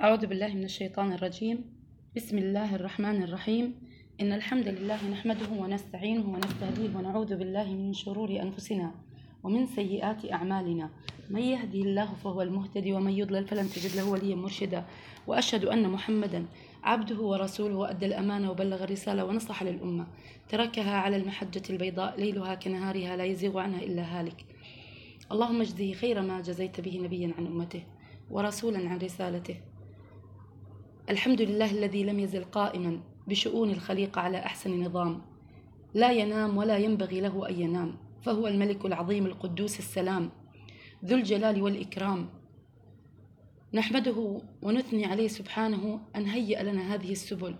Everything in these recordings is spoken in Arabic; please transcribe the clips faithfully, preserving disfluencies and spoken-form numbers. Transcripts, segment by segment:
أعوذ بالله من الشيطان الرجيم. بسم الله الرحمن الرحيم. إن الحمد لله نحمده ونستعينه ونستهديه ونعوذ بالله من شرور أنفسنا ومن سيئات أعمالنا. من يهدي الله فهو المهتدي ومن يضلل فلن تجد له وليا مرشدا. وأشهد أن محمدا عبده ورسوله وأدى الأمانة وبلغ الرسالة ونصح للأمة، تركها على المحجة البيضاء ليلها كنهارها لا يزيغ عنها إلا هالك. اللهم اجزه خير ما جزيت به نبيا عن أمته ورسولا عن رسالته. الحمد لله الذي لم يزل قائما بشؤون الخليقة على أحسن نظام، لا ينام ولا ينبغي له أن ينام، فهو الملك العظيم القدوس السلام ذو الجلال والإكرام. نحمده ونثني عليه سبحانه أن هيأ لنا هذه السبل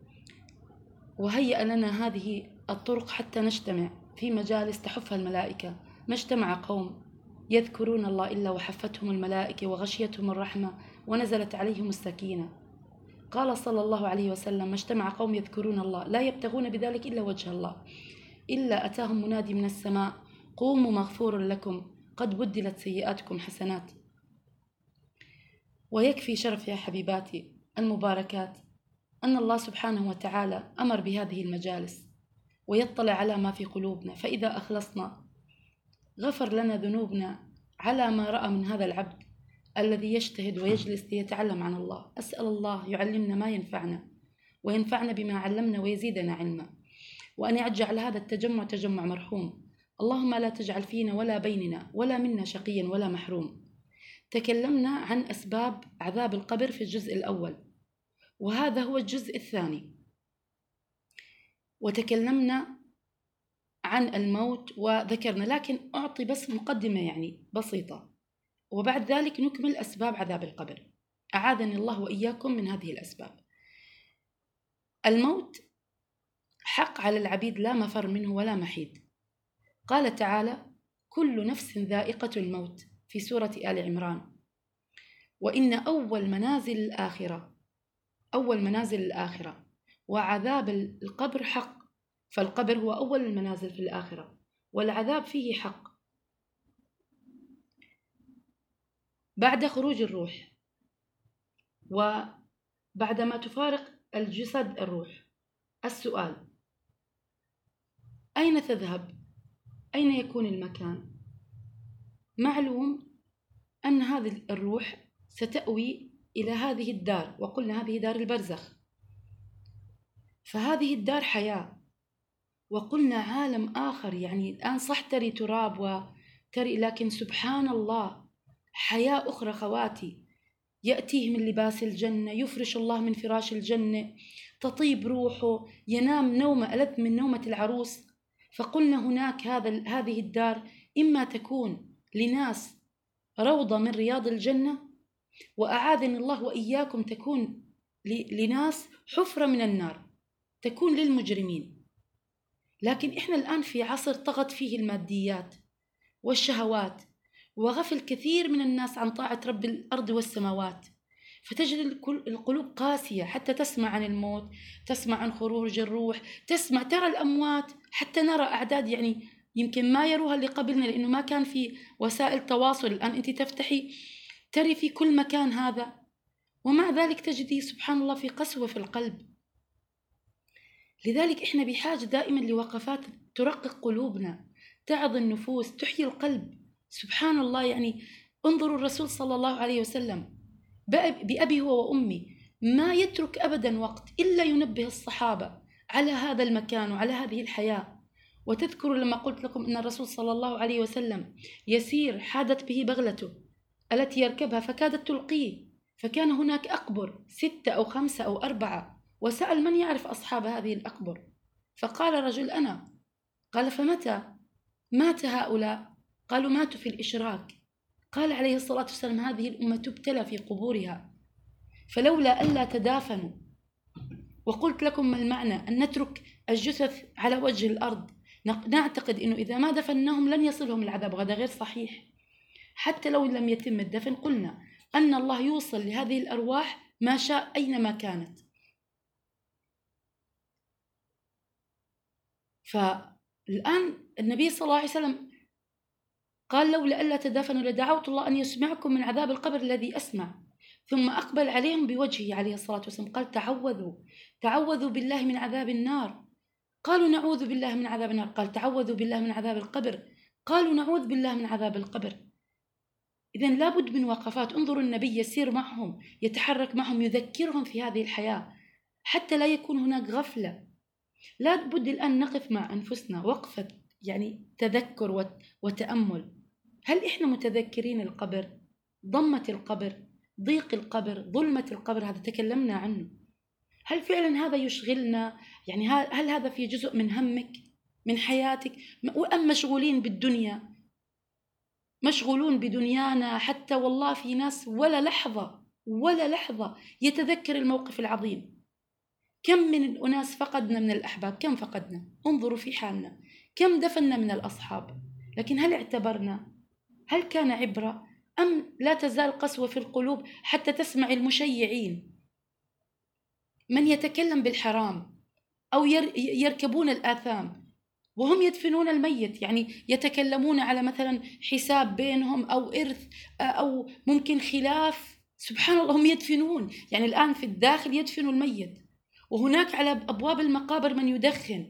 وهيأ لنا هذه الطرق حتى نجتمع في مجالس تحفها الملائكة. ما اجتمع قوم يذكرون الله إلا وحفتهم الملائكة وغشيتهم الرحمة ونزلت عليهم السكينة. قال صلى الله عليه وسلم: ما اجتمع قوم يذكرون الله لا يبتغون بذلك إلا وجه الله إلا أتاهم منادي من السماء: قوموا مغفور لكم قد بدلت سيئاتكم حسنات. ويكفي شرف يا حبيباتي المباركات أن الله سبحانه وتعالى أمر بهذه المجالس ويطلع على ما في قلوبنا، فإذا أخلصنا غفر لنا ذنوبنا على ما رأى من هذا العبد الذي يجتهد ويجلس ليتعلم عن الله. أسأل الله يعلمنا ما ينفعنا وينفعنا بما علمنا ويزيدنا علما، وأن يجعل هذا التجمع تجمع مرحوم. اللهم لا تجعل فينا ولا بيننا ولا منا شقيا ولا محروم. تكلمنا عن أسباب عذاب القبر في الجزء الأول، وهذا هو الجزء الثاني، وتكلمنا عن الموت وذكرنا، لكن أعطي بس مقدمة يعني بسيطة، وبعد ذلك نكمل أسباب عذاب القبر. أعاذني الله وإياكم من هذه الأسباب. الموت حق على العبيد لا مفر منه ولا محيد. قال تعالى: كل نفس ذائقة الموت في سورة آل عمران. وإن أول منازل الآخرة أول منازل الآخرة وعذاب القبر حق، فالقبر هو أول المنازل في الآخرة والعذاب فيه حق. بعد خروج الروح وبعدما تفارق الجسد الروح، السؤال: أين تذهب؟ أين يكون المكان؟ معلوم أن هذه الروح ستأوي إلى هذه الدار، وقلنا هذه دار البرزخ، فهذه الدار حياة، وقلنا عالم آخر. يعني الآن صح تري تراب وتري، لكن سبحان الله حياة أخرى خواتي. يأتيه من لباس الجنة، يفرش الله من فراش الجنة، تطيب روحه، ينام نومة ألذ من نومة العروس. فقلنا هناك هذا هذه الدار إما تكون لناس روضة من رياض الجنة، وأعاذني الله وإياكم تكون لناس حفرة من النار، تكون للمجرمين. لكن إحنا الآن في عصر طغت فيه الماديات والشهوات، وغفل كثير من الناس عن طاعة رب الأرض والسماوات، فتجد القلوب قاسية حتى تسمع عن الموت، تسمع عن خروج الروح، تسمع ترى الأموات، حتى نرى أعداد يعني يمكن ما يروها اللي قبلنا، لأنه ما كان في وسائل تواصل. الآن أنت تفتحي تري في كل مكان هذا، ومع ذلك تجدي سبحان الله في قسوة في القلب. لذلك إحنا بحاجة دائما لوقفات ترقق قلوبنا، تعظ النفوس، تحيي القلب. سبحان الله، يعني انظروا الرسول صلى الله عليه وسلم بأبي هو وأمي ما يترك أبدا وقت إلا ينبه الصحابة على هذا المكان وعلى هذه الحياة. وتذكروا لما قلت لكم أن الرسول صلى الله عليه وسلم يسير، حادت به بغلته التي يركبها فكادت تلقيه، فكان هناك أقبر ستة أو خمسة أو أربعة، وسأل من يعرف أصحاب هذه الأقبر، فقال رجل: أنا. قال: فمتى مات هؤلاء؟ قالوا: ماتوا في الإشراك. قال عليه الصلاة والسلام: هذه الأمة تبتلى في قبورها، فلولا ألا تدافنوا. وقلت لكم ما المعنى أن نترك الجثث على وجه الأرض، نعتقد أنه إذا ما دفناهم لن يصلهم العذاب، وهذا غير صحيح. حتى لو لم يتم الدفن قلنا أن الله يوصل لهذه الأرواح ما شاء أينما كانت. فالآن النبي صلى الله عليه وسلم قال: لولا ألا تدافنوا لدعوت الله أن يسمعكم من عذاب القبر الذي أسمع. ثم أقبل عليهم بوجهه عليه الصلاة والسلام قال تعوذوا تعوذوا بالله من عذاب النار. قالوا نعوذ بالله من عذاب النار. قال تعوذوا بالله من عذاب القبر. قالوا نعوذ بالله من عذاب القبر. إذن لابد من وقفات. انظروا النبي يسير معهم، يتحرك معهم، يذكرهم في هذه الحياة حتى لا يكون هناك غفلة. لا بد الآن نقف مع أنفسنا وقفة يعني تذكر وتأمل. هل إحنا متذكرين القبر، ضمة القبر، ضيق القبر، ظلمة القبر؟ هذا تكلمنا عنه. هل فعلا هذا يشغلنا؟ يعني هل هذا في جزء من همك، من حياتك؟ وأم مشغولين بالدنيا، مشغولون بدنيانا حتى والله في ناس ولا لحظة ولا لحظة يتذكر الموقف العظيم. كم من أناس فقدنا من الأحباب، كم فقدنا، انظروا في حالنا، كم دفنا من الأصحاب، لكن هل اعتبرنا؟ هل كان عبرة؟ أم لا تزال قسوة في القلوب حتى تسمع المشيعين من يتكلم بالحرام أو يركبون الآثام وهم يدفنون الميت، يعني يتكلمون على مثلا حساب بينهم أو إرث أو ممكن خلاف، سبحان الله هم يدفنون، يعني الآن في الداخل يدفنوا الميت، وهناك على أبواب المقابر من يدخن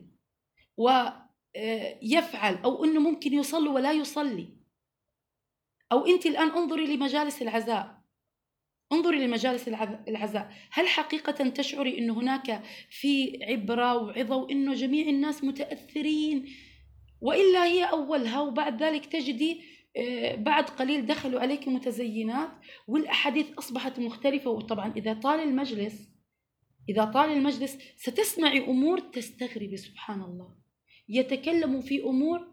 ويفعل أو أنه ممكن يصلي ولا يصلي. أو أنت الآن انظري لمجالس العزاء، انظري لمجالس العزاء، هل حقيقة تشعري أنه هناك في عبرة وعظة وأنه جميع الناس متأثرين؟ وإلا هي أولها وبعد ذلك تجدي بعد قليل دخلوا عليك متزينات والأحاديث أصبحت مختلفة. وطبعا إذا طال المجلس إذا طال المجلس ستسمعي أمور تستغربي، سبحان الله، يتكلموا في أمور.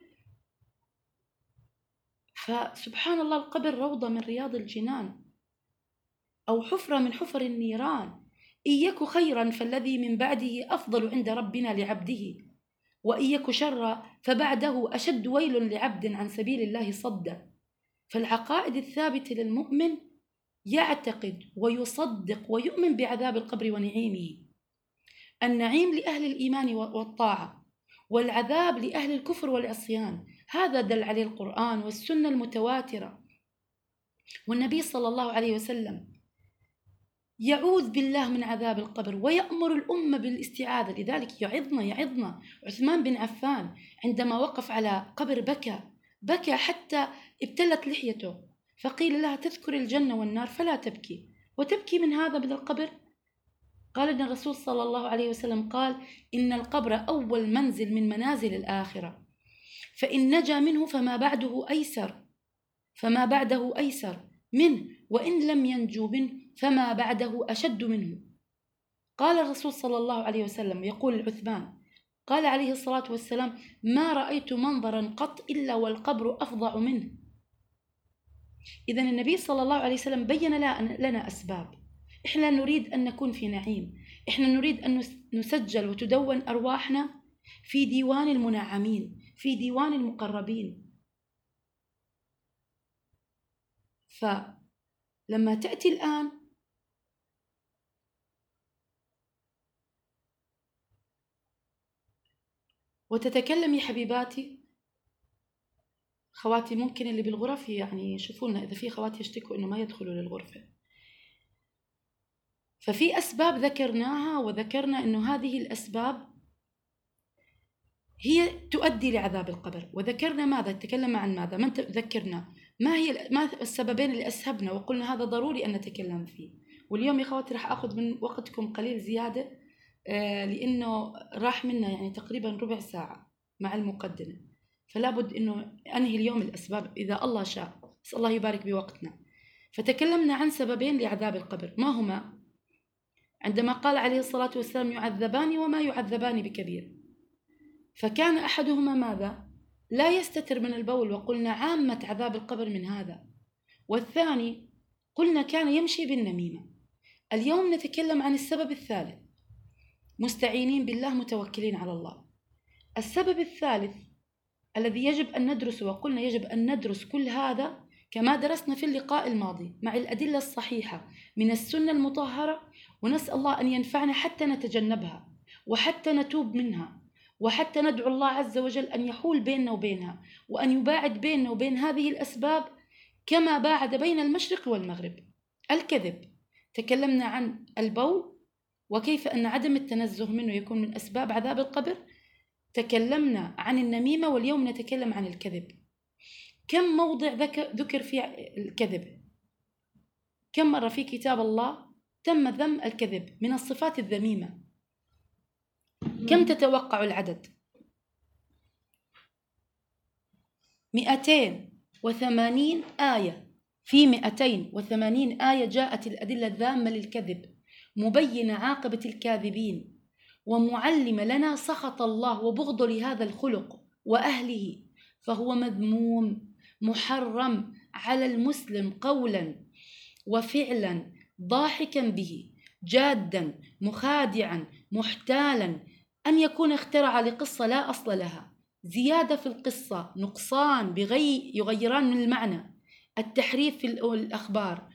فسبحان الله القبر روضة من رياض الجنان أو حفرة من حفر النيران. إن يك خيرا فالذي من بعده أفضل عند ربنا لعبده، وإن يك شرا فبعده أشد ويل لعبد عن سبيل الله صد. فالعقائد الثابتة للمؤمن يعتقد ويصدق ويؤمن بعذاب القبر ونعيمه. النعيم لأهل الإيمان والطاعة، والعذاب لأهل الكفر والعصيان. هذا دل عليه القرآن والسنة المتواترة. والنبي صلى الله عليه وسلم يعوذ بالله من عذاب القبر ويأمر الأمة بالاستعاذة. لذلك يعظنا يعظنا عثمان بن عفان عندما وقف على قبر بكى بكى حتى ابتلت لحيته، فقيل لها تذكر الجنة والنار فلا تبكي، وتبكي من هذا من القبر؟ قال إن الرسول صلى الله عليه وسلم قال إن القبر أول منزل من منازل الآخرة، فإن نجا منه فما بعده أيسر فما بعده أيسر منه، وإن لم ينجو منه فما بعده أشد منه. قال الرسول صلى الله عليه وسلم يقول العثمان قال عليه الصلاة والسلام ما رأيت منظرا قط إلا والقبر أفظع منه. إذن النبي صلى الله عليه وسلم بين لنا أسباب. إحنا نريد أن نكون في نعيم، إحنا نريد أن نسجل وتدون أرواحنا في ديوان المنعمين، في ديوان المقربين. فلما تأتي الآن وتتكلم يا حبيباتي، خواتي ممكن اللي بالغرف يعني يشوفونا إذا في خواتي يشتكوا إنه ما يدخلوا للغرفة. ففي أسباب ذكرناها، وذكرنا إنه هذه الأسباب هي تؤدي لعذاب القبر. وذكرنا ماذا؟ تكلم عن ماذا؟ من ذكرنا ما هي ما السببين اللي أسهبنا، وقلنا هذا ضروري أن نتكلم فيه. واليوم يا خواتي راح أخذ من وقتكم قليل زيادة آه لأنه راح منا يعني تقريبا ربع ساعة مع المقدمة، فلا بد إنه أنهي اليوم الأسباب إذا الله شاء، بس الله يبارك بوقتنا. فتكلمنا عن سببين لعذاب القبر، ما هما؟ عندما قال عليه الصلاة والسلام يعذبان وما يعذبان بكبير، فكان أحدهما ماذا؟ لا يستتر من البول، وقلنا عامة عذاب القبر من هذا. والثاني قلنا كان يمشي بالنميمة. اليوم نتكلم عن السبب الثالث، مستعينين بالله متوكلين على الله. السبب الثالث الذي يجب أن ندرسه، وقلنا يجب أن ندرس كل هذا كما درسنا في اللقاء الماضي مع الأدلة الصحيحة من السنة المطهرة، ونسأل الله أن ينفعنا حتى نتجنبها وحتى نتوب منها، وحتى ندعو الله عز وجل أن يحول بيننا وبينها، وأن يباعد بيننا وبين هذه الأسباب كما باعد بين المشرق والمغرب. الكذب، تكلمنا عن البول وكيف أن عدم التنزه منه يكون من أسباب عذاب القبر. تكلمنا عن النميمة، واليوم نتكلم عن الكذب. كم موضع ذكر فيه الكذب؟ كم مرة في كتاب الله تم ذم الكذب من الصفات الذميمة؟ كم تتوقع العدد؟ مئتين وثمانين آية. في مئتين وثمانين آية جاءت الأدلة الذامة للكذب، مبينة عاقبة الكاذبين، ومعلمة لنا سخط الله وبغض لهذا الخلق وأهله، فهو مذموم محرم على المسلم قولا وفعلا، ضاحكا به، جادا، مخادعا، محتالا، أن يكون اخترع لقصة لا أصل لها، زيادة في القصة، نقصان بغي يغيران من المعنى، التحريف في الأخبار،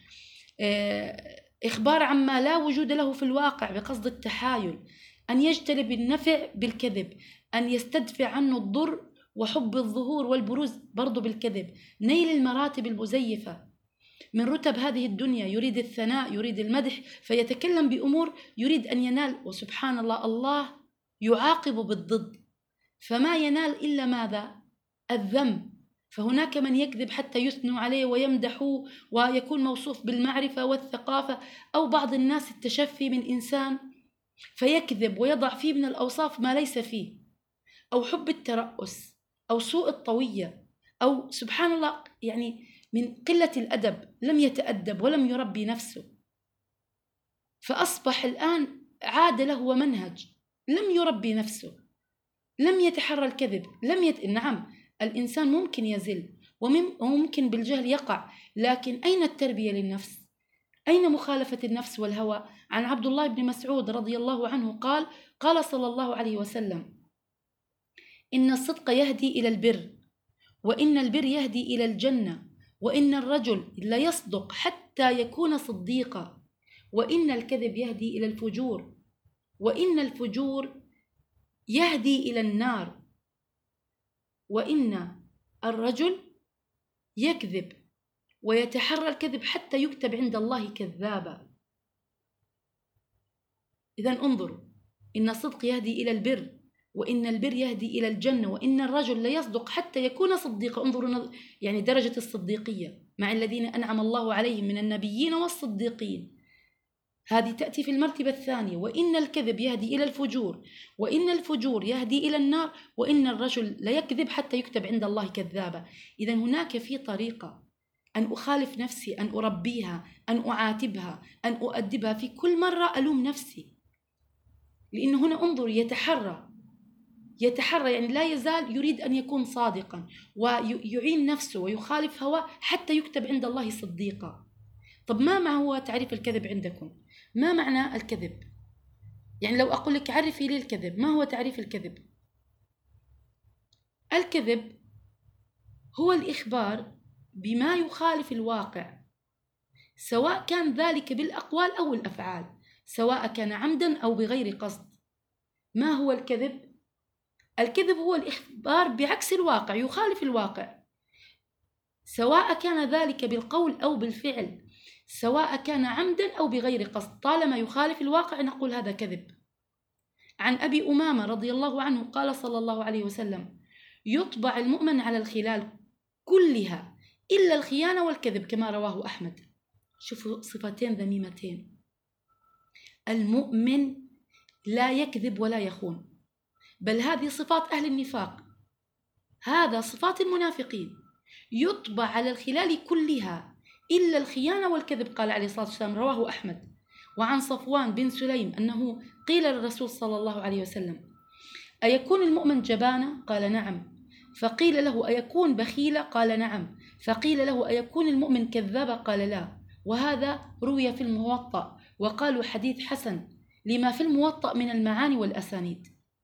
إخبار عما لا وجود له في الواقع بقصد التحايل، أن يجتلب النفع بالكذب، أن يستدفع عنه الضر وحب الظهور والبروز برضو بالكذب، نيل المراتب المزيفة من رتب هذه الدنيا، يريد الثناء، يريد المدح، فيتكلم بأمور يريد أن ينال، وسبحان الله الله يعاقب بالضد، فما ينال إلا ماذا؟ الذم. فهناك من يكذب حتى يثنوا عليه ويمدحوه ويكون موصوف بالمعرفة والثقافة، أو بعض الناس التشفي من إنسان فيكذب ويضع فيه من الأوصاف ما ليس فيه، أو حب الترأس، أو سوء الطوية، أو سبحان الله يعني من قلة الأدب، لم يتأدب ولم يربي نفسه، فأصبح الآن عاد له ومنهج، لم يربي نفسه، لم يتحرى الكذب، لم يت... نعم الإنسان ممكن يزل وممكن بالجهل يقع، لكن أين التربية للنفس؟ أين مخالفة النفس والهوى؟ عن عبد الله بن مسعود رضي الله عنه قال: قال صلى الله عليه وسلم: إن الصدق يهدي إلى البر، وإن البر يهدي إلى الجنة، وإن الرجل لا يصدق حتى يكون صديقا، وإن الكذب يهدي إلى الفجور، وإن الفجور يهدي إلى النار، وإن الرجل يكذب ويتحرى الكذب حتى يكتب عند الله كذابا. إذن انظروا، إن الصدق يهدي إلى البر، وإن البر يهدي إلى الجنة، وإن الرجل لا يصدق حتى يكون صديقا. انظروا يعني درجة الصديقية مع الذين أنعم الله عليهم من النبيين والصديقين، هذه تأتي في المرتبة الثانية. وإن الكذب يهدي إلى الفجور، وإن الفجور يهدي إلى النار، وإن الرجل لا يكذب حتى يكتب عند الله كذابا. إذن هناك في طريقة أن أخالف نفسي، أن أربيها، أن أعاتبها، أن أؤدبها، في كل مرة ألوم نفسي، لأن هنا انظر يتحرى يتحرى يعني لا يزال يريد أن يكون صادقا ويعين نفسه ويخالف هواه حتى يكتب عند الله صديقا. طب ما ما هو تعريف الكذب عندكم؟ ما معنى الكذب؟ يعني لو أقول لك عرفي لي الكذب، ما هو تعريف الكذب؟ الكذب هو الإخبار بما يخالف الواقع، سواء كان ذلك بالأقوال أو الأفعال، سواء كان عمدا أو بغير قصد. ما هو الكذب؟ الكذب هو الإخبار بعكس الواقع، يخالف الواقع، سواء كان ذلك بالقول أو بالفعل، سواء كان عمدا أو بغير قصد، طالما يخالف الواقع نقول هذا كذب. عن أبي أمامة رضي الله عنه قال صلى الله عليه وسلم: يطبع المؤمن على الخلال كلها إلا الخيانة والكذب، كما رواه أحمد. شوفوا صفتين ذميمتين، المؤمن لا يكذب ولا يخون، بل هذه صفات أهل النفاق، هذا صفات المنافقين. يطبع على الخلال كلها إلا الخيانة والكذب، قال عليه الصلاة والسلام، رواه أحمد. وعن صفوان بن سليم أنه قيل للرسول صلى الله عليه وسلم: أيكون المؤمن جبانا؟ قال: نعم. فقيل له: أيكون بخيلا؟ قال: نعم. فقيل له: أيكون المؤمن كذابا؟ قال: لا. وهذا روي في الموطأ، وقالوا حديث حسن لما في الموطأ من المعاني والأسانيد،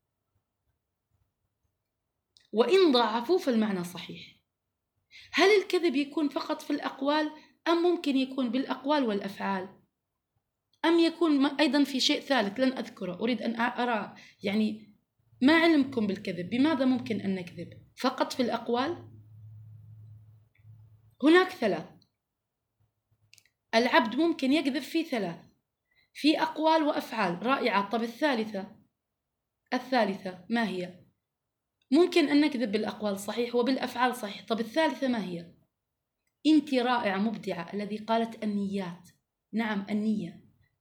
وإن ضعفوا فالمعنى صحيح. هل الكذب يكون فقط في الأقوال، أم ممكن يكون بالأقوال والأفعال، أم يكون أيضا في شيء ثالث لن أذكره؟ أريد أن أرى يعني ما علمكم بالكذب، بماذا ممكن أن نكذب؟ فقط في الأقوال؟ هناك ثلاث: العبد ممكن يكذب في ثلاث، في أقوال وأفعال. رائعة. طب الثالثة، الثالثة ما هي؟ ممكن أن نكذب بالأقوال صحيح وبالأفعال صحيح. طب الثالثة ما هي؟ أنت رائعة مبدعة الذي قالت النيات. نعم النية.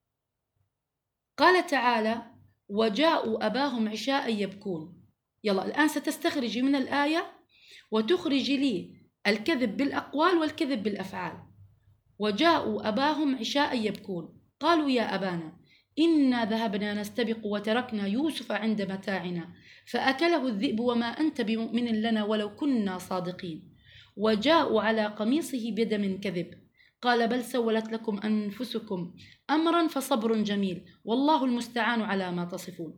قال تعالى وجاءوا أباهم عشاء يبكون. يلا الآن ستستخرجي من الآية وتخرجي لي الكذب بالأقوال والكذب بالأفعال. وجاءوا أباهم عشاء يبكون قالوا يا أبانا إنا ذهبنا نستبق وتركنا يوسف عند متاعنا فأكله الذئب وما أنت بمؤمن لنا ولو كنا صادقين. وجاءوا على قميصه بدم كذب قال بل سولت لكم أنفسكم أمرا فصبر جميل والله المستعان على ما تصفون.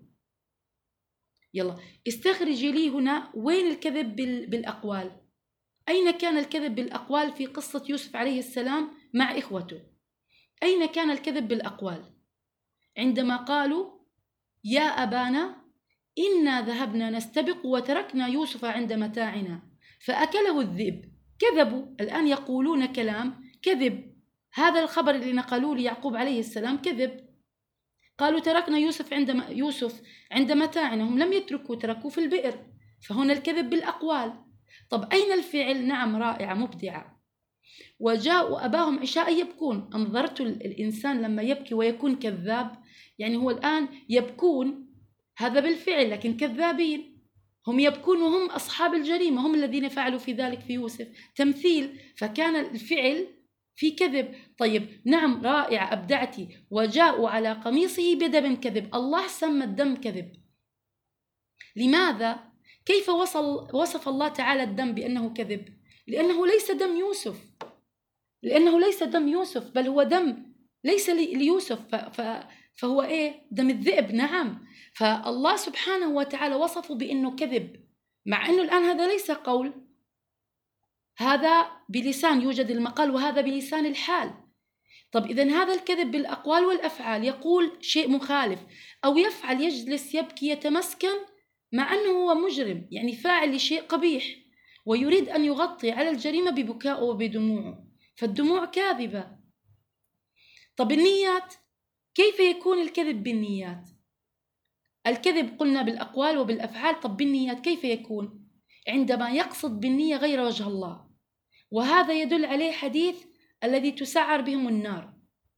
يلا استخرجي لي هنا وين الكذب بالأقوال؟ أين كان الكذب بالأقوال في قصة يوسف عليه السلام مع إخوته؟ أين كان الكذب بالأقوال؟ عندما قالوا يا أبانا إنا ذهبنا نستبق وتركنا يوسف عند متاعنا فأكله الذئب. كذبوا. الآن يقولون كلام كذب. هذا الخبر اللي نقلوه ليعقوب عليه السلام كذب. قالوا تركنا يوسف عند يوسف عند متاعنا، هم لم يتركوا، تركوا في البئر. فهنا الكذب بالأقوال. طب أين الفعل؟ نعم رائعة مبدعة. وجاءوا أباهم عشاء يبكون. أنظرت الإنسان لما يبكي ويكون كذاب، يعني هو الآن يبكون هذا بالفعل لكن كذابين. هم يبكون وهم أصحاب الجريمة، هم الذين فعلوا في ذلك في يوسف. تمثيل، فكان الفعل في كذب. طيب نعم رائعة أبدعتي. وجاءوا على قميصه بدم كذب. الله سمى الدم كذب. لماذا؟ كيف وصل وصف الله تعالى الدم بأنه كذب؟ لأنه ليس دم يوسف، لأنه ليس دم يوسف بل هو دم ليس ليوسف، فهو إيه؟ دم الذئب. نعم. فالله سبحانه وتعالى وصفه بأنه كذب، مع أنه الآن هذا ليس قول، هذا بلسان يوجد المقال وهذا بلسان الحال. طب إذن هذا الكذب بالأقوال والأفعال، يقول شيء مخالف أو يفعل، يجلس يبكي يتمسكن مع أنه هو مجرم، يعني فاعل لشيء قبيح، ويريد أن يغطي على الجريمة ببكائه وبدموعه، فالدموع كاذبة. طب النيات، كيف يكون الكذب بالنيات؟ الكذب قلنا بالأقوال وبالأفعال. طب بالنيات كيف يكون؟ عندما يقصد بالنية غير وجه الله، وهذا يدل عليه حديث الذي تسعر بهم النار: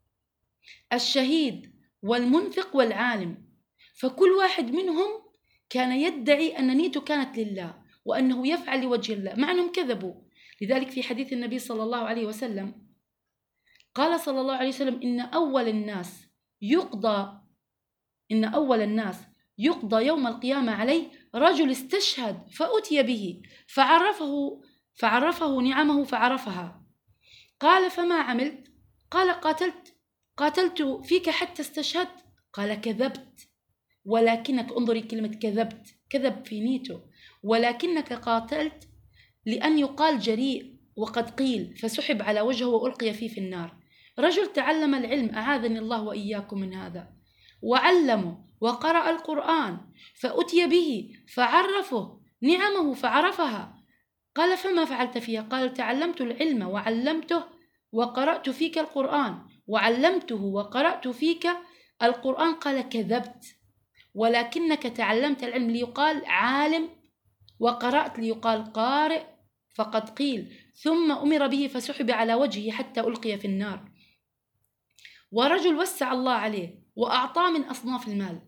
الشهيد والمنفق والعالم. فكل واحد منهم كان يدعي أن نيته كانت لله وأنه يفعل لوجه الله، مع أنهم كذبوا. لذلك في حديث النبي صلى الله عليه وسلم قال صلى الله عليه وسلم: إن أول الناس يقضى إن أول الناس يقضى يوم القيامة عليه رجل استشهد فأتي به فعرفه فعرفه نعمه فعرفها. قال: فما عملت؟ قال: قاتلت قاتلت فيك حتى استشهدت. قال: كذبت، ولكنك، انظري كلمة كذبت، كذب في نيته، ولكنك قاتلت لأن يقال جريء وقد قيل، فسحب على وجهه وألقي فيه في النار. رجل تعلم العلم، أعاذني الله وإياكم من هذا، وعلمه وقرأ القرآن، فأتي به فعرفه نعمه فعرفها. قال: فما فعلت فيها؟ قال: تعلمت العلم وعلمته وقرأت فيك القرآن، وعلمته وقرأت فيك القرآن. قال: كذبت، ولكنك تعلمت العلم ليقال عالم، وقرأت ليقال قارئ، فقد قيل، ثم أمر به فسحب على وجهه حتى ألقي في النار. ورجل وسع الله عليه وأعطاه من أصناف المال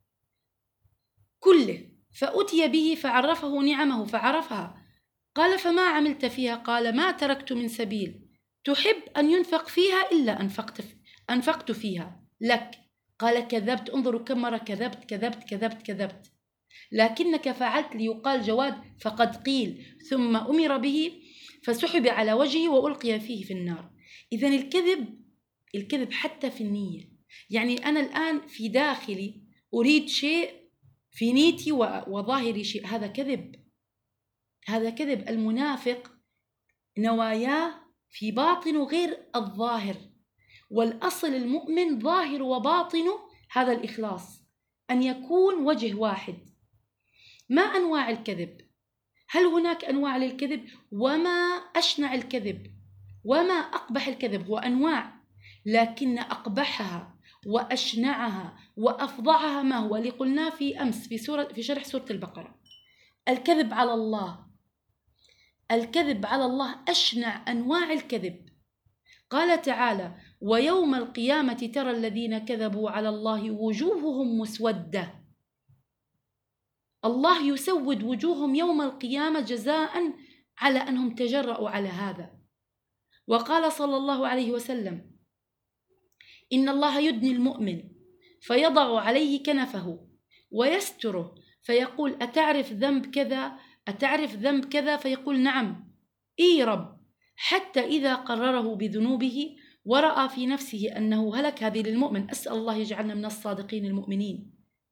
كله، فأتي به فعرفه نعمه فعرفها. قال: فما عملت فيها؟ قال: ما تركت من سبيل تحب أن ينفق فيها إلا أنفقت أنفقت فيها لك. قال: كذبت. انظروا كم مرة كذبت كذبت كذبت كذبت. لكنك فعلت ليقال جواد، فقد قيل، ثم أمر به فسحب على وجهه وألقي فيه في النار. إذن الكذب الكذب حتى في النية، يعني أنا الآن في داخلي أريد شيء، في نيتي وظاهري شيء، هذا كذب، هذا كذب. المنافق نواياه في باطنه غير الظاهر، والأصل المؤمن ظاهر وباطنه هذا الإخلاص، أن يكون وجه واحد. ما أنواع الكذب؟ هل هناك أنواع للكذب؟ وما أشنع الكذب وما أقبح الكذب؟ هو أنواع، لكن أقبحها وأشنعها وأفظعها ما هو اللي قلناه في أمس في سورة في شرح سورة البقرة: الكذب على الله. الكذب على الله أشنع أنواع الكذب. قال تعالى: ويوم القيامة ترى الذين كذبوا على الله وجوههم مسودة. الله يسود وجوههم يوم القيامة جزاء على أنهم تجرؤوا على هذا. وقال صلى الله عليه وسلم: إن الله يدني المؤمن فيضع عليه كنفه ويستره فيقول: أتعرف ذنب كذا؟ أتعرف ذنب كذا؟ فيقول: نعم. إي رب. حتى إذا قرره بذنوبه ورأى في نفسه أنه هلك، هذه للمؤمن، أسأل الله يجعلنا من الصادقين المؤمنين،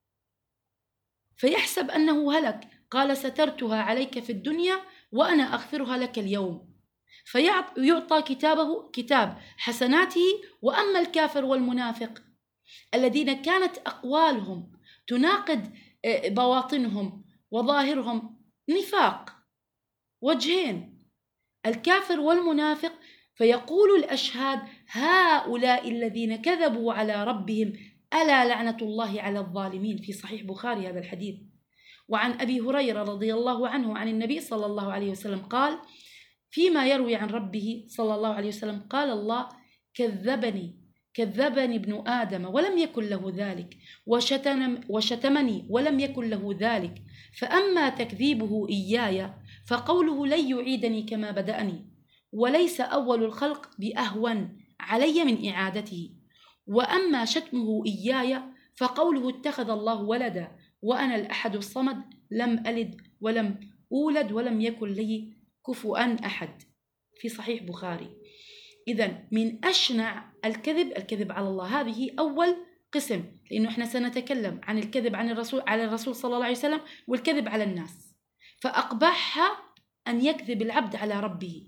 فيحسب أنه هلك، قال: سترتها عليك في الدنيا وأنا أغفرها لك اليوم. فيعطى كتابه كتاب حسناته. وأما الكافر والمنافق الذين كانت أقوالهم تناقض بواطنهم وظاهرهم، نفاق وجهين، الكافر والمنافق، فيقول الأشهاد: هؤلاء الذين كذبوا على ربهم ألا لعنة الله على الظالمين. في صحيح بخاري هذا الحديث. وعن أبي هريرة رضي الله عنه عن النبي صلى الله عليه وسلم قال فيما يروي عن ربه صلى الله عليه وسلم: قال الله: كذبني كذبني ابن آدم ولم يكن له ذلك، وشتم وشتمني ولم يكن له ذلك، فأما تكذيبه إياي فقوله: لن يعيدني كما بدأني، وليس أول الخلق بأهون علي من إعادته. وأما شتمه إياي فقوله: اتخذ الله ولدا وأنا الأحد الصمد، لم ألد ولم أولد ولم يكن لي كفؤا أحد. في صحيح بخاري. إذن من أشنع الكذب الكذب على الله. هذه أول قسم، لأنه إحنا سنتكلم عن الكذب عن الرسول على الرسول صلى الله عليه وسلم والكذب على الناس. فأقبحها أن يكذب العبد على ربه.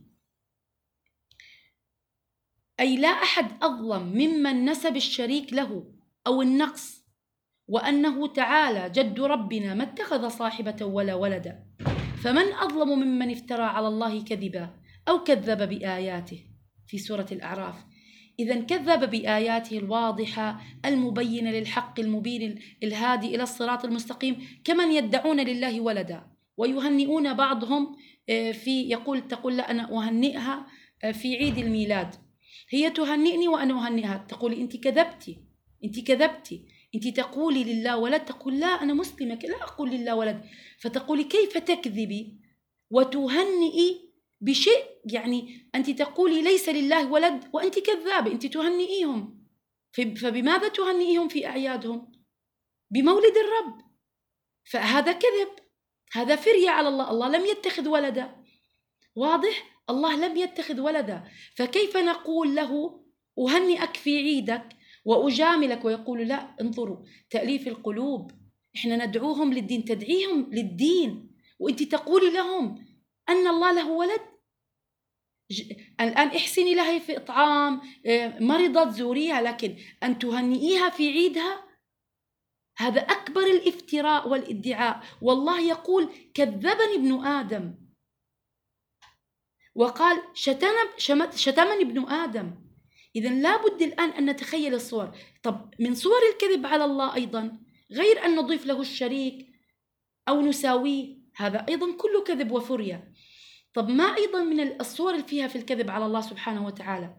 أي لا أحد أظلم ممن نسب الشريك له أو النقص، وأنه تعالى جد ربنا ما اتخذ صاحبة ولا ولدا. فمن أظلم ممن افترى على الله كذبا أو كذب بآياته. في سورة الأعراف. إذن كذب بآياته الواضحة المبينة للحق المبين الهادي إلى الصراط المستقيم، كمن يدعون لله ولدا ويهنئون بعضهم في يقول تقول: لا أنا أهنئها في عيد الميلاد، هي تهنئني وأنا أهنئها، تقول: أنت كذبتي أنت كذبتي أنت تقولي لله ولد، تقول: لا أنا مسلمة لا أقول لله ولد. فتقولي: كيف تكذبي وتهنئي بشيء، يعني أنت تقولي ليس لله ولد وأنت كذابة، أنت تهنئيهم. فبماذا تهنئيهم في أعيادهم؟ بمولد الرب. فهذا كذب، هذا فرية على الله. الله لم يتخذ ولدا، واضح؟ الله لم يتخذ ولدا. فكيف نقول له أهنئك في عيدك وأجاملك؟ ويقول: لا، انظروا تأليف القلوب، إحنا ندعوهم للدين، تدعيهم للدين وأنت تقولي لهم أن الله له ولد. الآن احسني لها في إطعام، مرضت زوريها، لكن أن تهنئيها في عيدها هذا أكبر الافتراء والادعاء. والله يقول: كذبني ابن آدم، وقال: شتم شتمني ابن آدم. إذن لا بد الآن أن نتخيل الصور. طب من صور الكذب على الله أيضا، غير أن نضيف له الشريك أو نساويه، هذا أيضا كله كذب وفرية. طب ما أيضا من الصور اللي فيها في الكذب على الله سبحانه وتعالى؟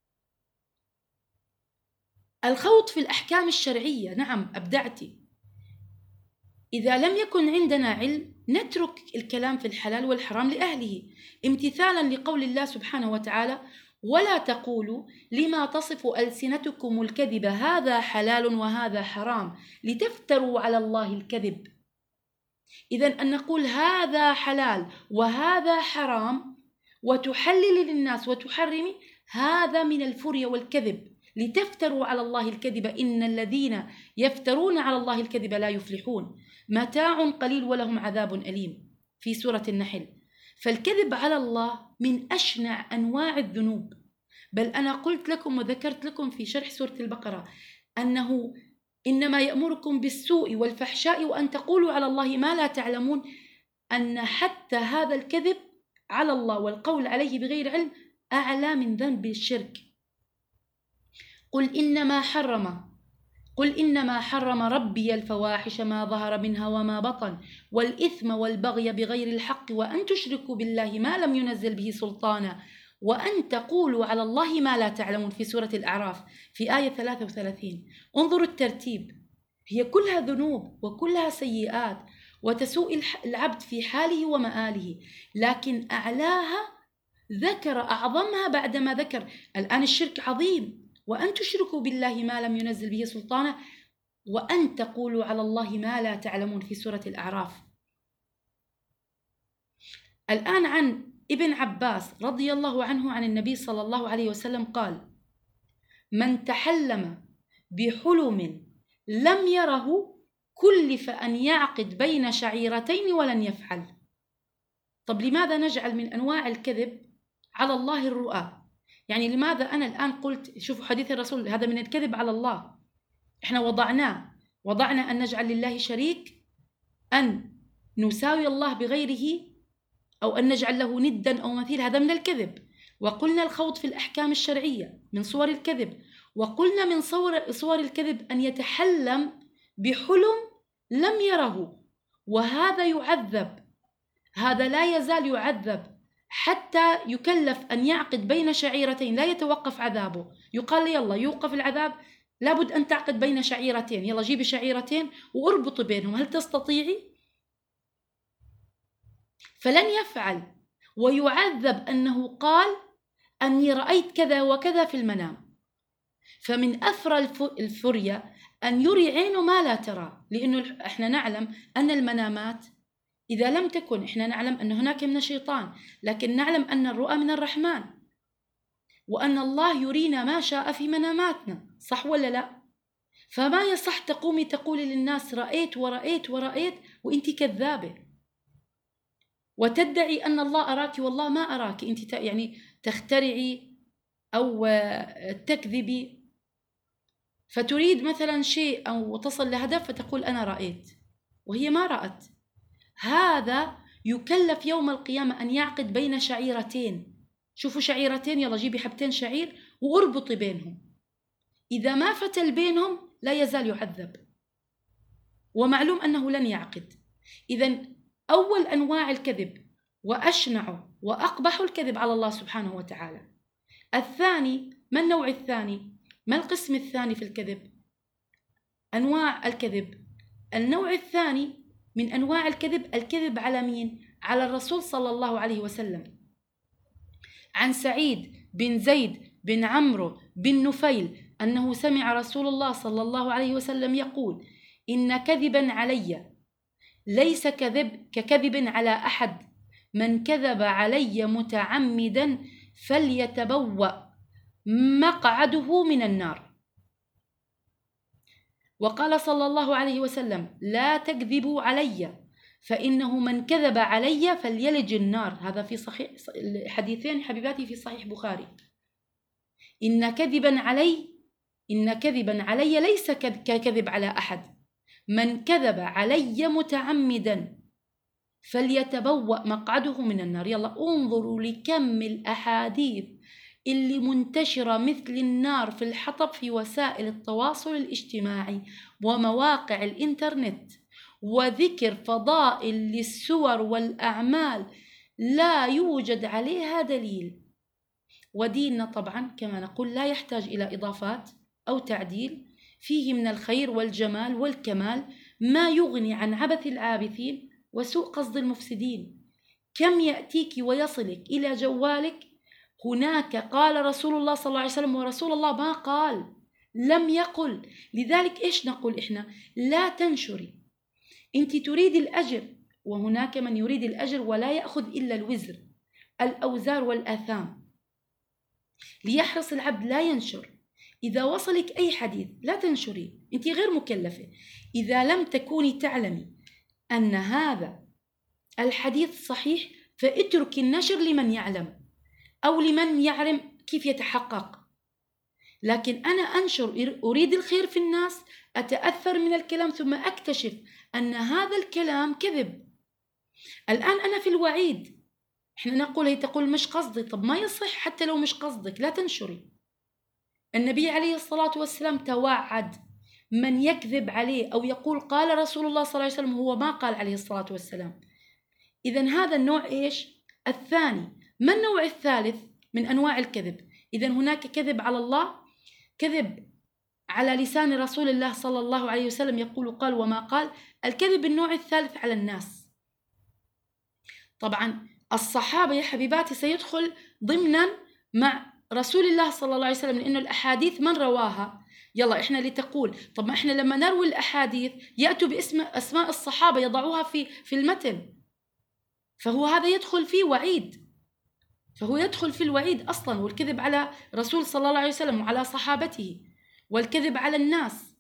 الخوض في الأحكام الشرعية. نعم، أبدعتي. إذا لم يكن عندنا علم نترك الكلام في الحلال والحرام لأهله، امتثالا لقول الله سبحانه وتعالى: ولا تقولوا لما تصف ألسنتكم الكذب هذا حلال وهذا حرام لتفتروا على الله الكذب. إذن أن نقول هذا حلال وهذا حرام وتحلل للناس وتحرمي، هذا من الفرية والكذب، لتفتروا على الله الكذب، إن الذين يفترون على الله الكذب لا يفلحون، متاع قليل ولهم عذاب أليم. في سورة النحل. فالكذب على الله من أشنع أنواع الذنوب. بل أنا قلت لكم وذكرت لكم في شرح سورة البقرة أنه إنما يأمركم بالسوء والفحشاء وأن تقولوا على الله ما لا تعلمون، أن حتى هذا الكذب على الله والقول عليه بغير علم أعلى من ذنب الشرك. قل إنما حرم قل إنما حرم ربي الفواحش ما ظهر منها وما بطن والإثم والبغي بغير الحق وأن تشركوا بالله ما لم ينزل به سلطانا وأن تقولوا على الله ما لا تعلمون في سورة الأعراف في آية ثلاثة وثلاثين. انظروا الترتيب، هي كلها ذنوب وكلها سيئات وتسوء العبد في حاله ومآله، لكن أعلاها ذكر أعظمها بعدما ذكر الآن الشرك عظيم، وأن تشركوا بالله ما لم ينزل به سلطانا وأن تقولوا على الله ما لا تعلمون في سورة الأعراف. الآن عن ابن عباس رضي الله عنه عن النبي صلى الله عليه وسلم قال: من تحلم بحلم لم يره كلف أن يعقد بين شعيرتين ولن يفعل. طب لماذا نجعل من أنواع الكذب على الله الرؤى؟ يعني لماذا أنا الآن قلت شوفوا حديث الرسول هذا من الكذب على الله، إحنا وضعناه وضعنا أن نجعل لله شريك، أن نساوي الله بغيره، أو أن نجعل له ندا أو مثيل، هذا من الكذب. وقلنا الخوض في الأحكام الشرعية من صور الكذب، وقلنا من صور, صور الكذب أن يتحلم بحلم لم يره، وهذا يعذب، هذا لا يزال يعذب حتى يكلف أن يعقد بين شعيرتين لا يتوقف عذابه. يقال يلا يوقف العذاب، لابد أن تعقد بين شعيرتين، يلا جيبي شعيرتين واربط بينهم، هل تستطيعي؟ فلن يفعل، ويعذب أنه قال أني رأيت كذا وكذا في المنام. فمن أثرى الفرية أن يري عينه ما لا ترى، لأنه إحنا نعلم أن المنامات إذا لم تكن، إحنا نعلم أن هناك من الشيطان، لكن نعلم أن الرؤى من الرحمن، وأن الله يرينا ما شاء في مناماتنا، صح ولا لا؟ فما يصح تقومي تقولي للناس رأيت ورأيت ورأيت وإنتي كذابة، وتدعي أن الله أراك والله ما أراك، أنت يعني تخترعي أو تكذبي، فتريد مثلا شيء أو تصل لهدف فتقول أنا رأيت وهي ما رأت. هذا يكلف يوم القيامة أن يعقد بين شعيرتين. شوفوا شعيرتين، يلا جيبي حبتين شعير واربطي بينهم، إذا ما فتل بينهم لا يزال يعذب، ومعلوم أنه لن يعقد. إذن أول أنواع الكذب وأشنع وأقبح الكذب على الله سبحانه وتعالى. الثاني، ما النوع الثاني؟ ما القسم الثاني في الكذب؟ أنواع الكذب. النوع الثاني من أنواع الكذب الكذب على مين؟ على الرسول صلى الله عليه وسلم. عن سعيد بن زيد بن عمرو بن نفيل أنه سمع رسول الله صلى الله عليه وسلم يقول: إن كذبا علي ليس كذب ككذب على أحد، من كذب علي متعمدا فليتبوأ مقعده من النار. وقال صلى الله عليه وسلم: لا تكذبوا علي فإنه من كذب علي فليلج النار. هذا في صحيح حديثين حبيباتي في صحيح بخاري. إن كذبا علي إن كذبا علي ليس ككذب على أحد، من كذب علي متعمدا فليتبوأ مقعده من النار. يلا انظروا لكم الأحاديث اللي منتشرة مثل النار في الحطب في وسائل التواصل الاجتماعي ومواقع الإنترنت، وذكر فضائل للسور والأعمال لا يوجد عليها دليل. وديننا طبعا كما نقول لا يحتاج إلى إضافات أو تعديل، فيه من الخير والجمال والكمال ما يغني عن عبث العابثين وسوء قصد المفسدين. كم يأتيك ويصلك إلى جوالك هناك قال رسول الله صلى الله عليه وسلم، ورسول الله ما قال، لم يقل. لذلك إيش نقول إحنا؟ لا تنشري، أنت تريد الأجر، وهناك من يريد الأجر ولا يأخذ إلا الوزر، الأوزار والآثام. ليحرص العبد لا ينشر. إذا وصلك أي حديث لا تنشري، أنت غير مكلفة. إذا لم تكوني تعلمي أن هذا الحديث صحيح فاترك النشر لمن يعلم أو لمن يعلم كيف يتحقق. لكن أنا أنشر أريد الخير في الناس، أتأثر من الكلام ثم أكتشف أن هذا الكلام كذب. الآن أنا في الوعيد، إحنا نقول هي تقول مش قصدي، طب ما يصح حتى لو مش قصدك لا تنشري. النبي عليه الصلاة والسلام توعد من يكذب عليه أو يقول قال رسول الله صلى الله عليه وسلم هو ما قال عليه الصلاة والسلام. إذن هذا النوع إيش؟ الثاني. ما النوع الثالث من أنواع الكذب؟ إذن هناك كذب على الله، كذب على لسان رسول الله صلى الله عليه وسلم يقول قال وما قال. الكذب النوع الثالث على الناس. طبعا الصحابة يا حبيباتي سيدخل ضمنا مع رسول الله صلى الله عليه وسلم، لأنه الأحاديث من رواها؟ يلا إحنا لتقول طب ما إحنا لما نروي الأحاديث يأتوا باسم أسماء الصحابة يضعوها في في المتن، فهو هذا يدخل فيه وعيد، فهو يدخل في الوعيد أصلا، والكذب على رسول صلى الله عليه وسلم وعلى صحابته، والكذب على الناس.